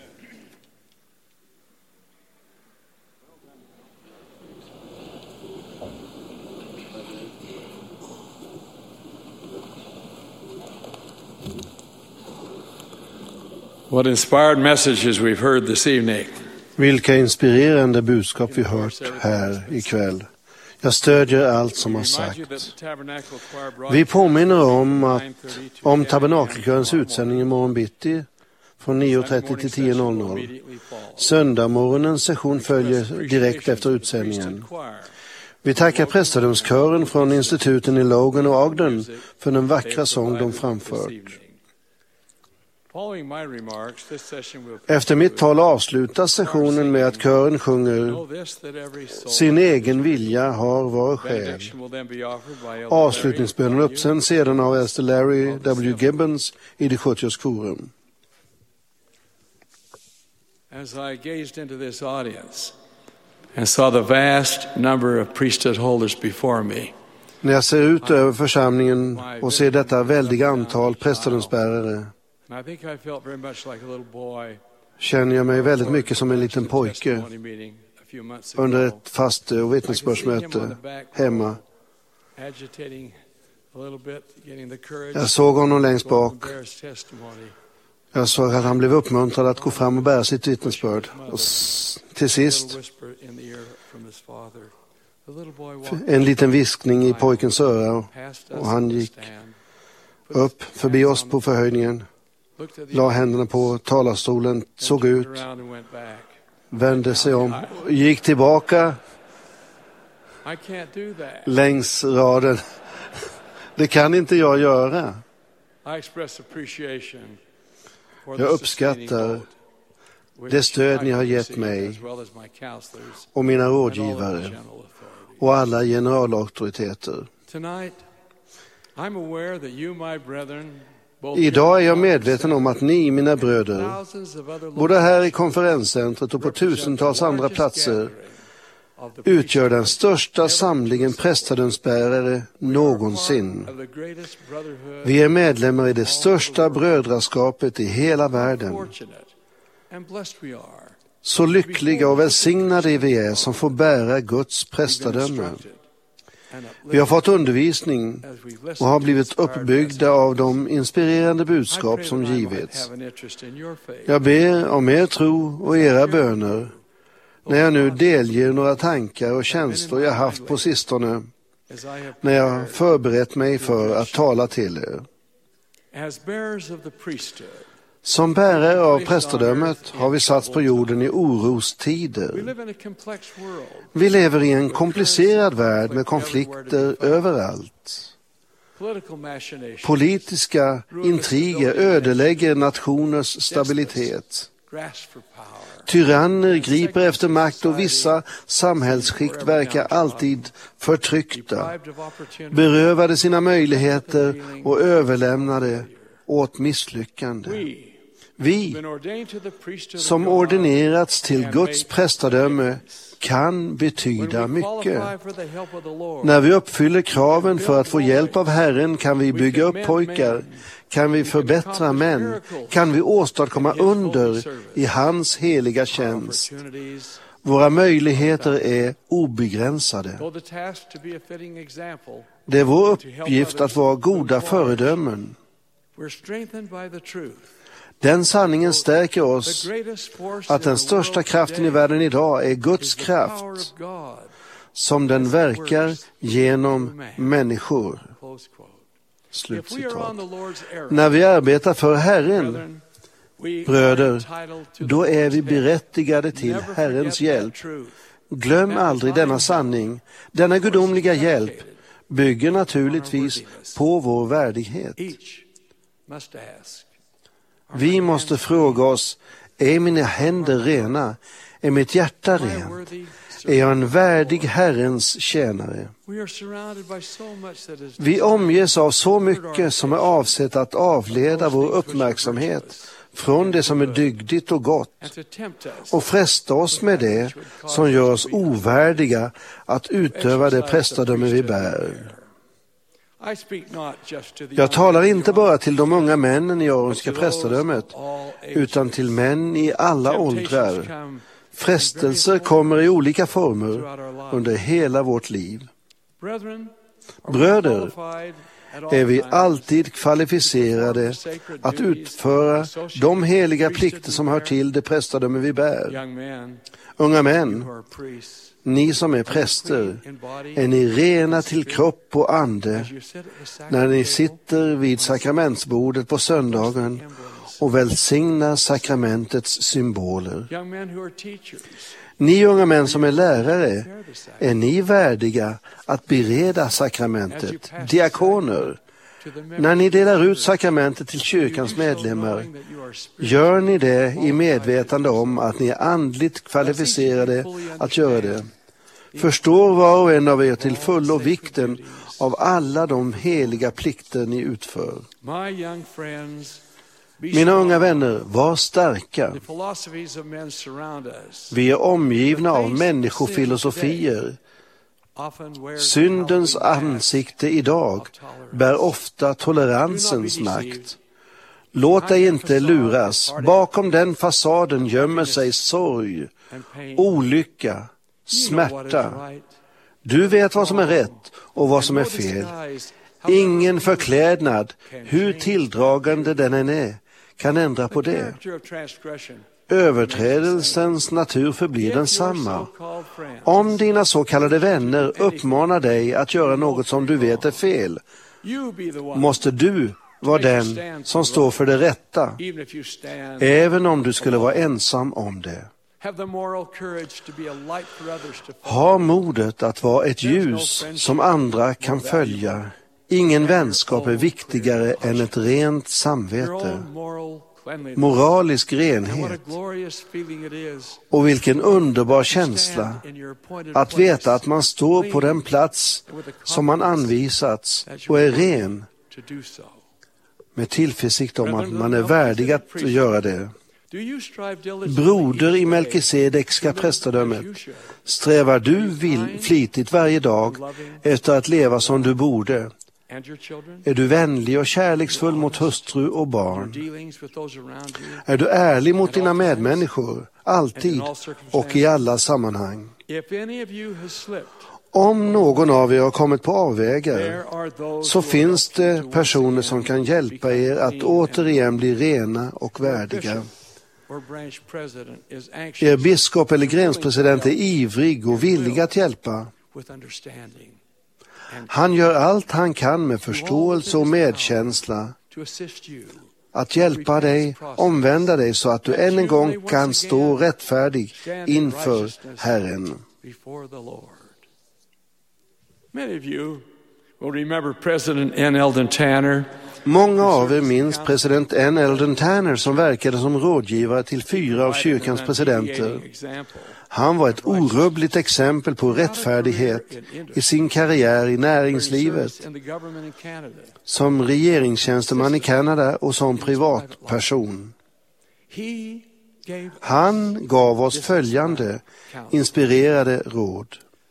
What inspired messages we've heard this evening. Vilka inspirerande budskap vi hört här ikväll. Jag stödjer allt som har sagts. Vi påminner om tabernakelkörens utsändning imorgon bitti från 9.30 till 10.00. Söndagmorgonens session följer direkt efter utsändningen. Vi tackar prästedömskören från instituten i Logan och Ogden för den vackra sång de framfört. Efter mitt tal avslutas sessionen med att kören sjunger Sin egen vilja har var själ. Avslutningsbönen uppsänds sedan av äldste Larry W. Gibbons i det 70-års korum. As I gazed into this audience and saw the vast number of priesthood holders before me, när jag ser ut över församlingen och ser detta väldiga antal prästedömsbärare, känner jag mig väldigt mycket som en liten pojke under ett fast och vittnesbördsmöte hemma. Jag såg honom längst bak. Jag såg att han blev uppmuntrad att gå fram och bära sitt vittnesbörd. Och till sist, en liten viskning i pojkens öra, och han gick upp förbi oss på förhöjningen, la händerna på talarstolen, såg ut, vände sig om och gick tillbaka längs raden. Det kan inte jag göra. Jag uppskattar det stöd ni har gett mig och mina rådgivare och alla generalauktoriteter. Idag är jag medveten om att ni, mina bröder, både här i konferenscentret och på tusentals andra platser, utgör den största samlingen prästedömsbärare någonsin. Vi är medlemmar i det största brödraskapet i hela världen. Så lyckliga och välsignade vi är som får bära Guds prästedöme. Vi har fått undervisning och har blivit uppbyggda av de inspirerande budskap som givits. Jag ber om er tro och era böner när jag nu delger några tankar och känslor jag haft på sistone när jag förberett mig för att tala till er. Som bärare av prästedömet har vi satts på jorden i orostider. Vi lever i en komplicerad värld med konflikter överallt. Politiska intriger ödelägger nationers stabilitet. Tyranner griper efter makt och vissa samhällsskikt verkar alltid förtryckta, berövade sina möjligheter och överlämnade åt misslyckande. Vi som ordinerats till Guds prästedöme kan betyda mycket. När vi uppfyller kraven för att få hjälp av Herren kan vi bygga upp pojkar, kan vi förbättra män, kan vi åstadkomma under i hans heliga tjänst. Våra möjligheter är obegränsade. Det är vår uppgift att vara goda föredömen. Den sanningen stärker oss att den största kraften i världen idag är Guds kraft, som den verkar genom människor. Slutcitat. När vi arbetar för Herren, bröder, då är vi berättigade till Herrens hjälp. Glöm aldrig denna sanning. Denna gudomliga hjälp bygger naturligtvis på vår värdighet. Vi måste fråga oss, är mina händer rena? Är mitt hjärta rent? Är jag en värdig Herrens tjänare? Vi omges av så mycket som är avsett att avleda vår uppmärksamhet från det som är dygdigt och gott och fresta oss med det som gör oss ovärdiga att utöva det prästadöme vi bär. Jag talar inte bara till de unga männen i aronska prästadömet, utan till män i alla åldrar. Frestelser kommer i olika former under hela vårt liv. Bröder, är vi alltid kvalificerade att utföra de heliga plikter som hör till det prästadöme vi bär. Unga män, ni som är präster, är ni rena till kropp och ande när ni sitter vid sakramentsbordet på söndagen och välsignar sakramentets symboler. Ni unga män som är lärare, är ni värdiga att bereda sakramentet, diakoner. När ni delar ut sakramentet till kyrkans medlemmar, gör ni det i medvetande om att ni är andligt kvalificerade att göra det. Förstår var och en av er till fullo vikten av alla de heliga plikter ni utför. Mina unga vänner, var starka. Vi är omgivna av människofilosofier. Syndens ansikte idag bär ofta toleransens makt. Låt dig inte luras. Bakom den fasaden gömmer sig sorg, olycka, smärta. Du vet vad som är rätt och vad som är fel. Ingen förklädnad, hur tilldragande den än är, kan ändra på det. Överträdelsens natur förblir densamma. Om dina så kallade vänner uppmanar dig att göra något som du vet är fel, måste du vara den som står för det rätta, även om du skulle vara ensam om det. Ha modet att vara ett ljus som andra kan följa. Ingen vänskap är viktigare än ett rent samvete. Moralisk renhet. Och vilken underbar känsla att veta att man står på den plats som man anvisats och är ren, med tillförsikt om att man är värdig att göra det. Broder i Melkisedekska prästadömet, strävar du flitigt varje dag efter att leva som du borde? Är du vänlig och kärleksfull mot hustru och barn? Är du ärlig mot dina medmänniskor, alltid och i alla sammanhang? Om någon av er har kommit på avvägar, så finns det personer som kan hjälpa er att återigen bli rena och värdiga. Er biskop eller grenspresident är ivrig och villig att hjälpa. Han gör allt han kan med förståelse och medkänsla att hjälpa dig, omvända dig så att du än en gång kan stå rättfärdig inför Herren. Många av er minns president N. Eldon Tanner som verkade som rådgivare till 4 av kyrkans presidenter. Han var ett orubbligt exempel på rättfärdighet i sin karriär i näringslivet, som regeringstjänsteman i Kanada och som privatperson. Han gav oss följande inspirerade råd.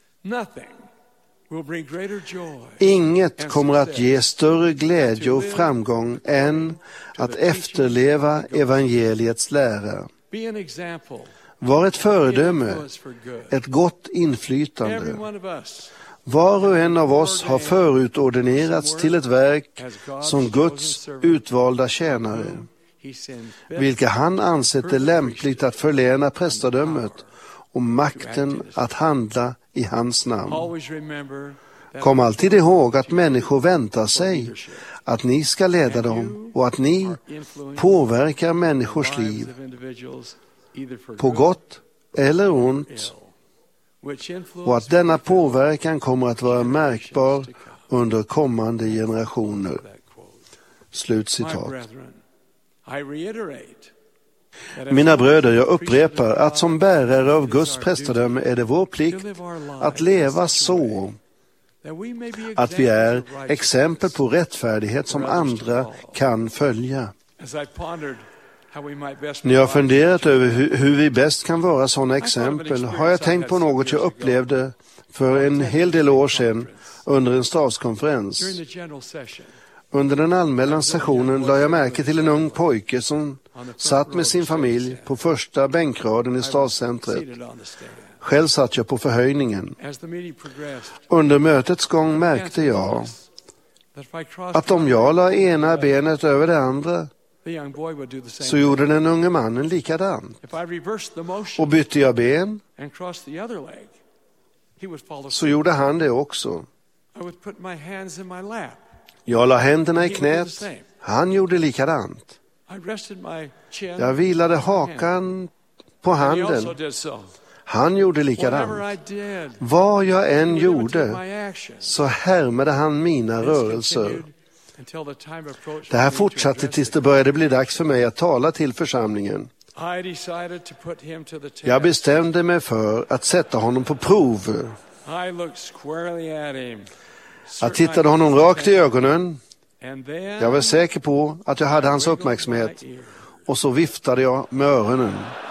Inget kommer att ge större glädje och framgång än att efterleva evangeliets lära. Var ett föredöme, ett gott inflytande. Var och en av oss har förutordinerats till ett verk som Guds utvalda tjänare. vilka han ansett det lämpligt att förläna prästadömet och makten att handla i hans namn. Kom alltid ihåg att människor väntar sig att ni ska leda dem och att ni påverkar människors liv på gott eller ont, och att denna påverkan kommer att vara märkbar under kommande generationer. Slutcitat. Mina bröder, jag upprepar att som bärare av Guds prästadöme är det vår plikt att leva så att vi är exempel på rättfärdighet som andra kan följa. När jag har funderat över hur vi bäst kan vara sådana exempel har jag tänkt på något jag upplevde för en hel del år sedan under en stadskonferens. Under den allmänna sessionen lade jag märke till en ung pojke som satt med sin familj på första bänkraden i stadscentret. Själv satt jag på förhöjningen. Under mötets gång märkte jag att om jag la ena benet över det andra så gjorde den unge mannen likadant. Och bytte jag ben så gjorde han det också. Jag la händerna i knät. Han gjorde likadant. Jag vilade hakan på handen. Han gjorde likadant. Vad jag än gjorde så härmade han mina rörelser. Det här fortsatte tills det började bli dags för mig att tala till församlingen. Jag bestämde mig för att sätta honom på prov. Jag tittade honom rakt i ögonen. Jag var säker på att jag hade hans uppmärksamhet. Och så viftade jag med öronen.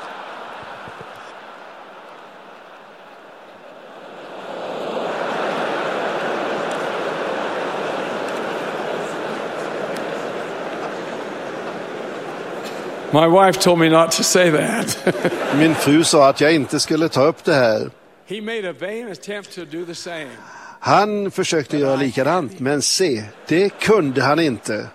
My wife told me not to say that. Min fru sa att jag inte skulle ta upp det här. He made a vain attempt to do the same. Han försökte göra likadant, men se, det kunde han inte.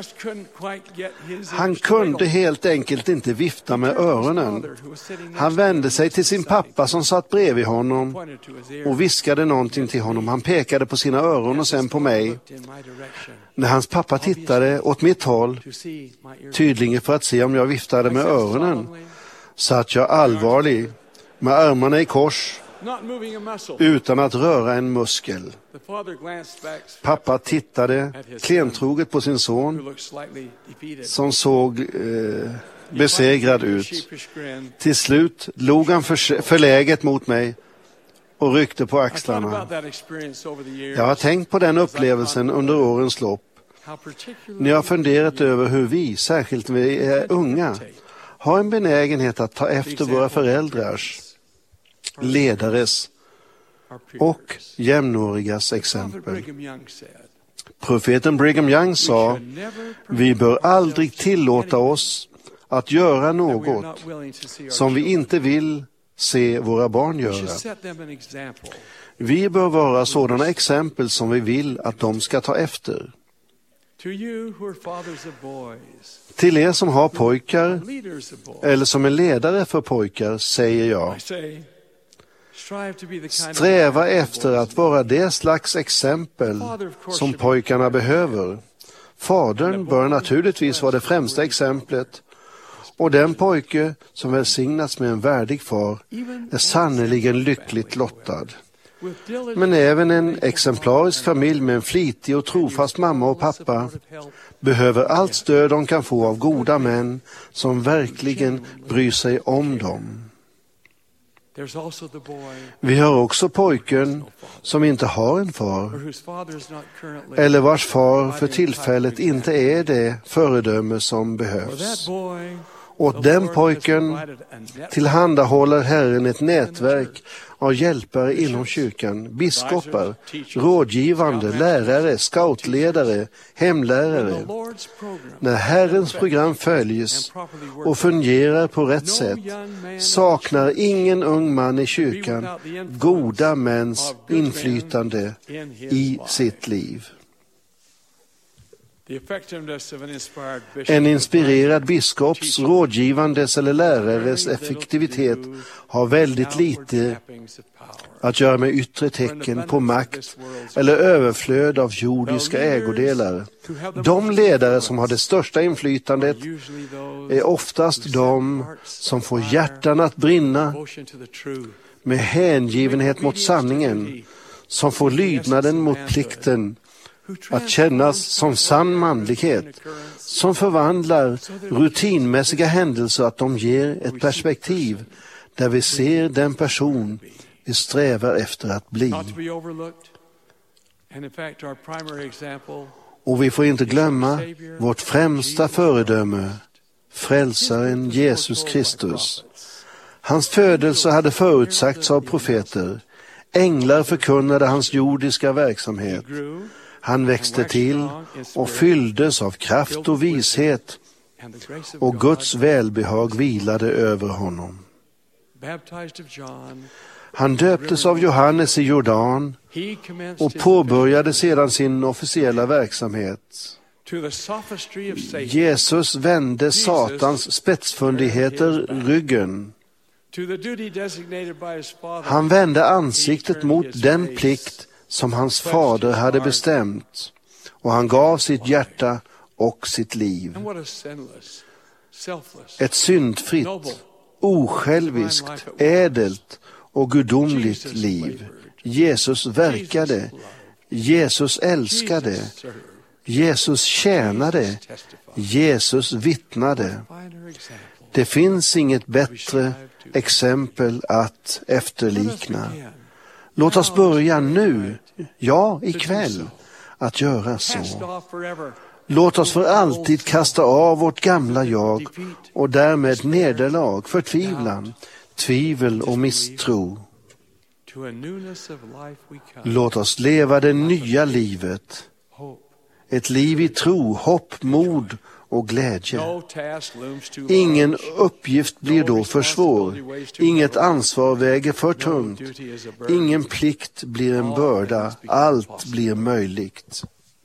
Han kunde helt enkelt inte vifta med öronen. Han vände sig till sin pappa som satt bredvid honom och viskade någonting till honom. Han pekade på sina öron och sen på mig. När hans pappa tittade åt mitt håll, tydligen för att se om jag viftade med öronen, satt jag allvarlig med armarna i kors utan att röra en muskel. Pappa tittade klentroget på sin son som såg besegrad ut. Till slut log han förläget mot mig och ryckte på axlarna. Jag har tänkt på den upplevelsen under årens lopp. När jag har funderat över hur vi, särskilt när vi är unga, har en benägenhet att ta efter våra föräldrars, ledares och jämnårigas exempel. Profeten Brigham Young sa: vi bör aldrig tillåta oss att göra något som vi inte vill se våra barn göra. Vi bör vara sådana exempel som vi vill att de ska ta efter. Till er som har pojkar eller som är ledare för pojkar säger jag: sträva efter att vara det slags exempel som pojkarna behöver. Fadern bör naturligtvis vara det främsta exemplet, och den pojke som välsignats med en värdig far är sannoliken lyckligt lottad. Men även en exemplarisk familj med en flitig och trofast mamma och pappa behöver allt stöd de kan få av goda män som verkligen bryr sig om dem. Vi har också pojken som inte har en far, eller vars far för tillfället inte är det föredöme som behövs. Åt den pojken tillhandahåller Herren ett nätverk av hjälpare inom kyrkan, biskopar, rådgivande, lärare, scoutledare, hemlärare. När Herrens program följs och fungerar på rätt sätt saknar ingen ung man i kyrkan goda mäns inflytande i sitt liv. En inspirerad biskops, rådgivandes eller lärares effektivitet har väldigt lite att göra med yttre tecken på makt eller överflöd av jordiska ägodelar. De ledare som har det största inflytandet är oftast de som får hjärtan att brinna med hängivenhet mot sanningen, som får lydnaden mot plikten att kännas som sann manlighet, som förvandlar rutinmässiga händelser att de ger ett perspektiv där vi ser den person vi strävar efter att bli. Och vi får inte glömma vårt främsta föredöme, frälsaren Jesus Kristus. Hans födelse hade förutsagts av profeter. Änglar förkunnade hans jordiska verksamhet. Han växte till och fylldes av kraft och vishet, och Guds välbehag vilade över honom. Han döptes av Johannes i Jordan och påbörjade sedan sin officiella verksamhet. Jesus vände Satans spetsfundigheter ryggen. Han vände ansiktet mot den plikt som hans fader hade bestämt, och han gav sitt hjärta och sitt liv. Ett syndfritt, osjälviskt, ädelt och gudomligt liv. Jesus verkade, Jesus älskade, Jesus tjänade, Jesus vittnade. Det finns inget bättre exempel att efterlikna. Låt oss börja nu, ja ikväll, att göra så. Låt oss för alltid kasta av vårt gamla jag och därmed nederlag, förtvivlan, tvivel och misstro. Låt oss leva det nya livet. Ett liv i tro, hopp, mod och glädje. Ingen uppgift blir då för svår. Inget ansvar väger för tungt. Ingen plikt blir en börda. Allt blir möjligt.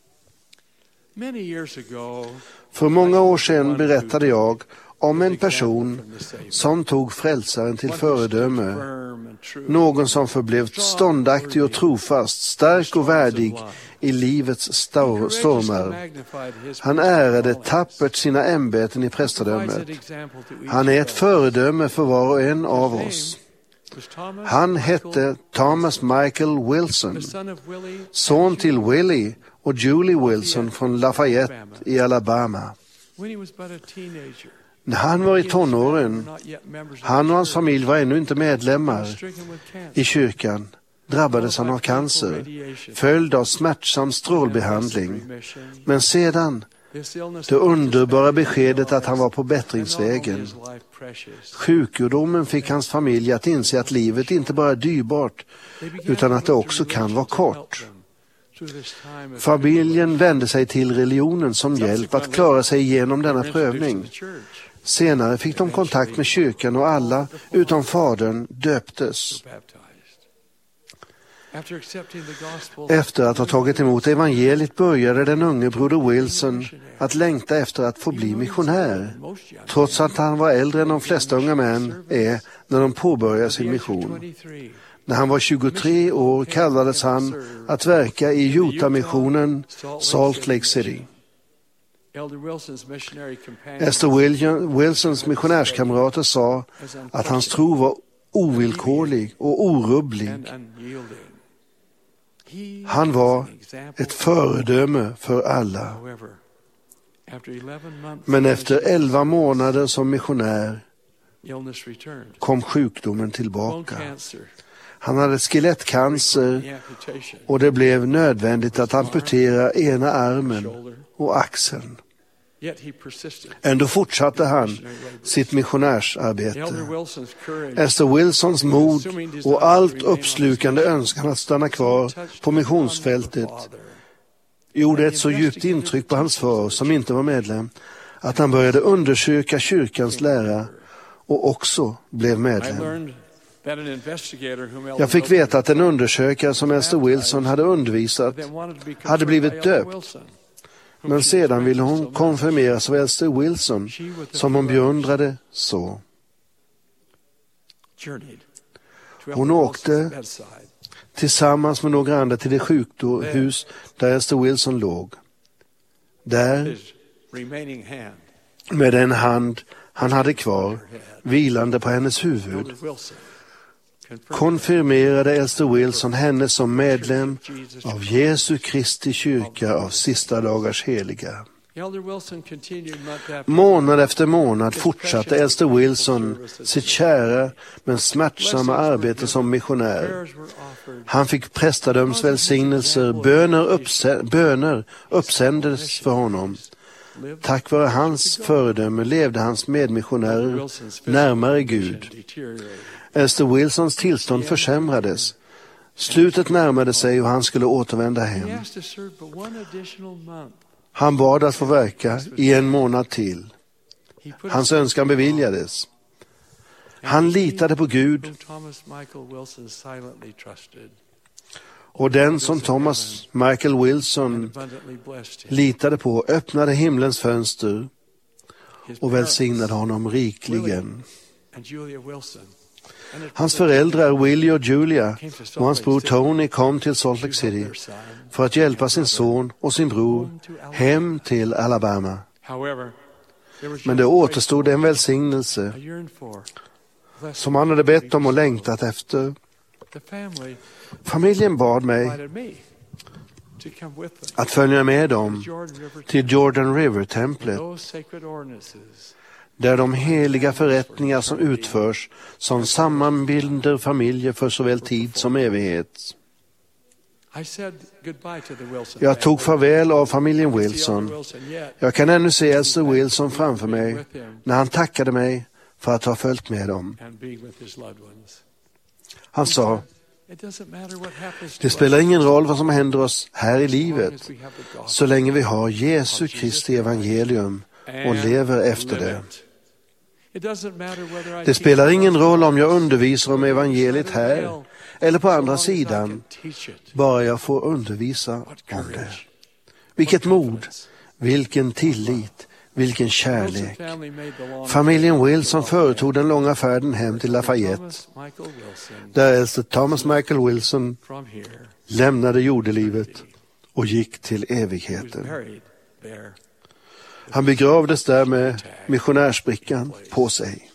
För många år sedan berättade jag om en person som tog frälsaren till föredöme. Någon som förblev ståndaktig och trofast, stark och värdig i livets stormar. Han ärade tappert sina ämbeten i prästadömet. Han är ett föredöme för var och en av oss. Han hette Thomas Michael Wilson, son till Willie och Julie Wilson från Lafayette i Alabama. När han var i tonåren, han och hans familj var ännu inte medlemmar i kyrkan, drabbades han av cancer, följd av smärtsam strålbehandling. Men sedan, det underbara beskedet att han var på bättringsvägen. Sjukdomen fick hans familj att inse att livet inte bara är dyrbart, utan att det också kan vara kort. Familjen vände sig till religionen som hjälp att klara sig igenom denna prövning. Senare fick de kontakt med kyrkan och alla, utom fadern, döptes. Efter att ha tagit emot evangeliet började den unge broder Wilson att längta efter att få bli missionär, trots att han var äldre än de flesta unga män är när de påbörjar sin mission. När han var 23 år kallades han att verka i Utah-missionen Salt Lake City. Esther Wilsons missionärskamrater sa att hans tro var ovillkorlig och orubblig. Han var ett föredöme för alla. Men efter 11 månader som missionär kom sjukdomen tillbaka. Han hade skelettcancer och det blev nödvändigt att amputera ena armen och axeln. Ändå fortsatte han sitt missionärsarbete. Esther Wilsons mod och allt uppslukande önskan att stanna kvar på missionsfältet gjorde ett så djupt intryck på hans far, som inte var medlem, att han började undersöka kyrkans lära och också blev medlem. Jag fick veta att en undersökare som Esther Wilson hade undervisat hade blivit döpt. Men sedan ville hon konfirmeras av Esther Wilson, som hon beundrade så. Hon åkte tillsammans med några andra till det sjukhus där Esther Wilson låg. Där, med den hand han hade kvar, vilande på hennes huvud, konfirmerade Esther Wilson henne som medlem av Jesu Kristi kyrka av sista dagars heliga. Månad efter månad fortsatte Esther Wilson sitt kära men smärtsamma arbete som missionär. Han fick prästadöms välsignelser, böner uppsändes för honom. Tack vare hans föredöme levde hans medmissionärer närmare Gud. Esther Wilsons tillstånd försämrades. Slutet närmade sig och han skulle återvända hem. Han bad att få verka i 1 månad till. Hans önskan beviljades. Han litade på Gud, och den som Thomas Michael Wilson litade på öppnade himlens fönster och välsignade honom rikligen. Hans föräldrar Willie och Julia och hans bror Tony kom till Salt Lake City för att hjälpa sin son och sin bror hem till Alabama. Men det återstod en välsignelse som han hade bett om och längtat efter. Familjen bad mig att följa med dem till Jordan River-templet, där de heliga förrättningar som utförs som sammanbinder familjer för såväl tid som evighet. Jag tog farväl av familjen Wilson. Jag kan ännu se Esther Wilson framför mig när han tackade mig för att ha följt med dem. Han sa: det spelar ingen roll vad som händer oss här i livet, så länge vi har Jesu Kristi evangelium och lever efter det. Det spelar ingen roll om jag undervisar om evangeliet här eller på andra sidan, bara jag får undervisa om det. Vilket mod, vilken tillit, vilken kärlek. Familjen Wilson företog den långa färden hem till Lafayette, där äldste Thomas Michael Wilson lämnade jordelivet och gick till evigheten. Han begravdes där med missionärsbrickan på sig.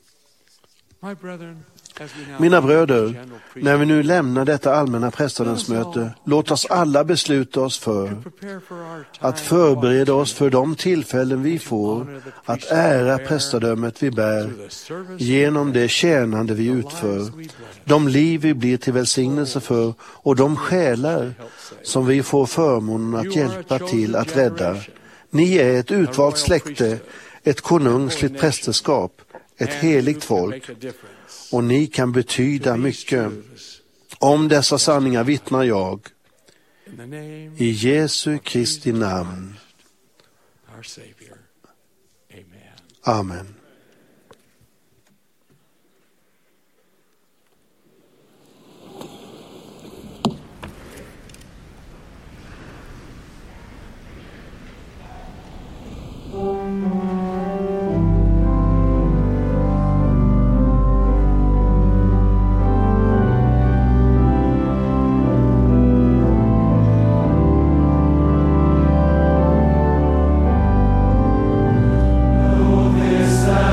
Mina bröder, när vi nu lämnar detta allmänna prästadömsmöte, låt oss alla besluta oss för att förbereda oss för de tillfällen vi får att ära prästadömet vi bär genom det tjänande vi utför, de liv vi blir till välsignelse för och de själar som vi får förmånen att hjälpa till att rädda. Ni är ett utvalt släkte, ett konungsligt prästerskap, ett heligt folk, och ni kan betyda mycket. Om dessa sanningar vittnar jag i Jesu Kristi namn. Amen. This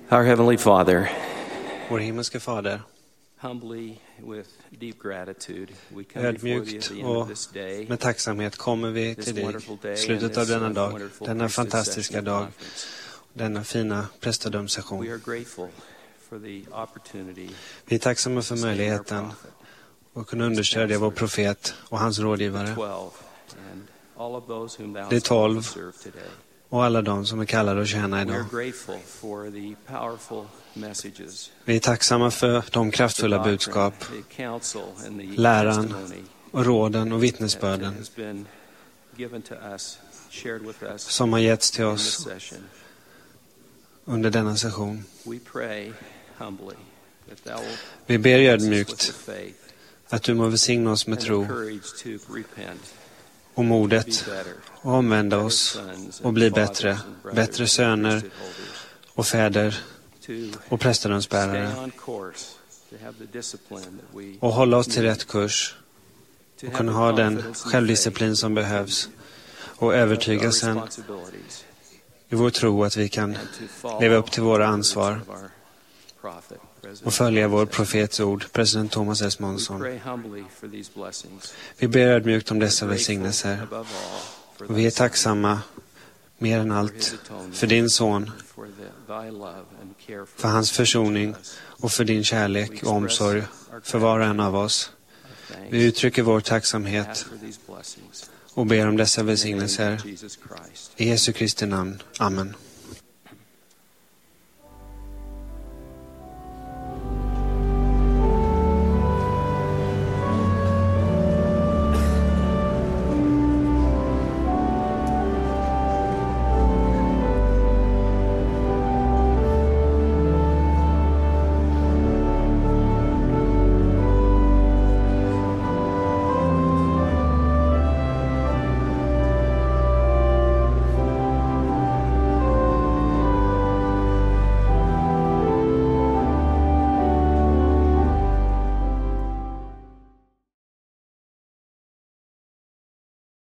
Our Heavenly Father, Vår himmelske Fader, ödmjukt och med tacksamhet kommer vi till dig i slutet av denna dag, denna fantastiska dag, denna fina prästadömssession. Vi är tacksamma för möjligheten att kunna understödja vår profet och hans rådgivare. Det är 12 och alla de som är kallade att tjäna idag. Vi är tacksamma för de kraftfulla budskap, läran och råden och vittnesbörden som har getts till oss under denna session. Vi ber ödmjukt att du må välsigna oss med tro och modet och omvända oss och bli bättre söner och fäder och prästadömsbärare och hålla oss till rätt kurs och kunna ha den självdisciplin som behövs och övertygelsen i vår tro att vi kan leva upp till våra ansvar och följa vår profets ord, president Thomas S. Monson. Vi ber ödmjukt om dessa välsignelser och vi är tacksamma mer än allt för din son, för hans försoning och för din kärlek och omsorg för var och en av oss. Vi uttrycker vår tacksamhet och ber om dessa välsignelser i Jesu Kristi namn. Amen.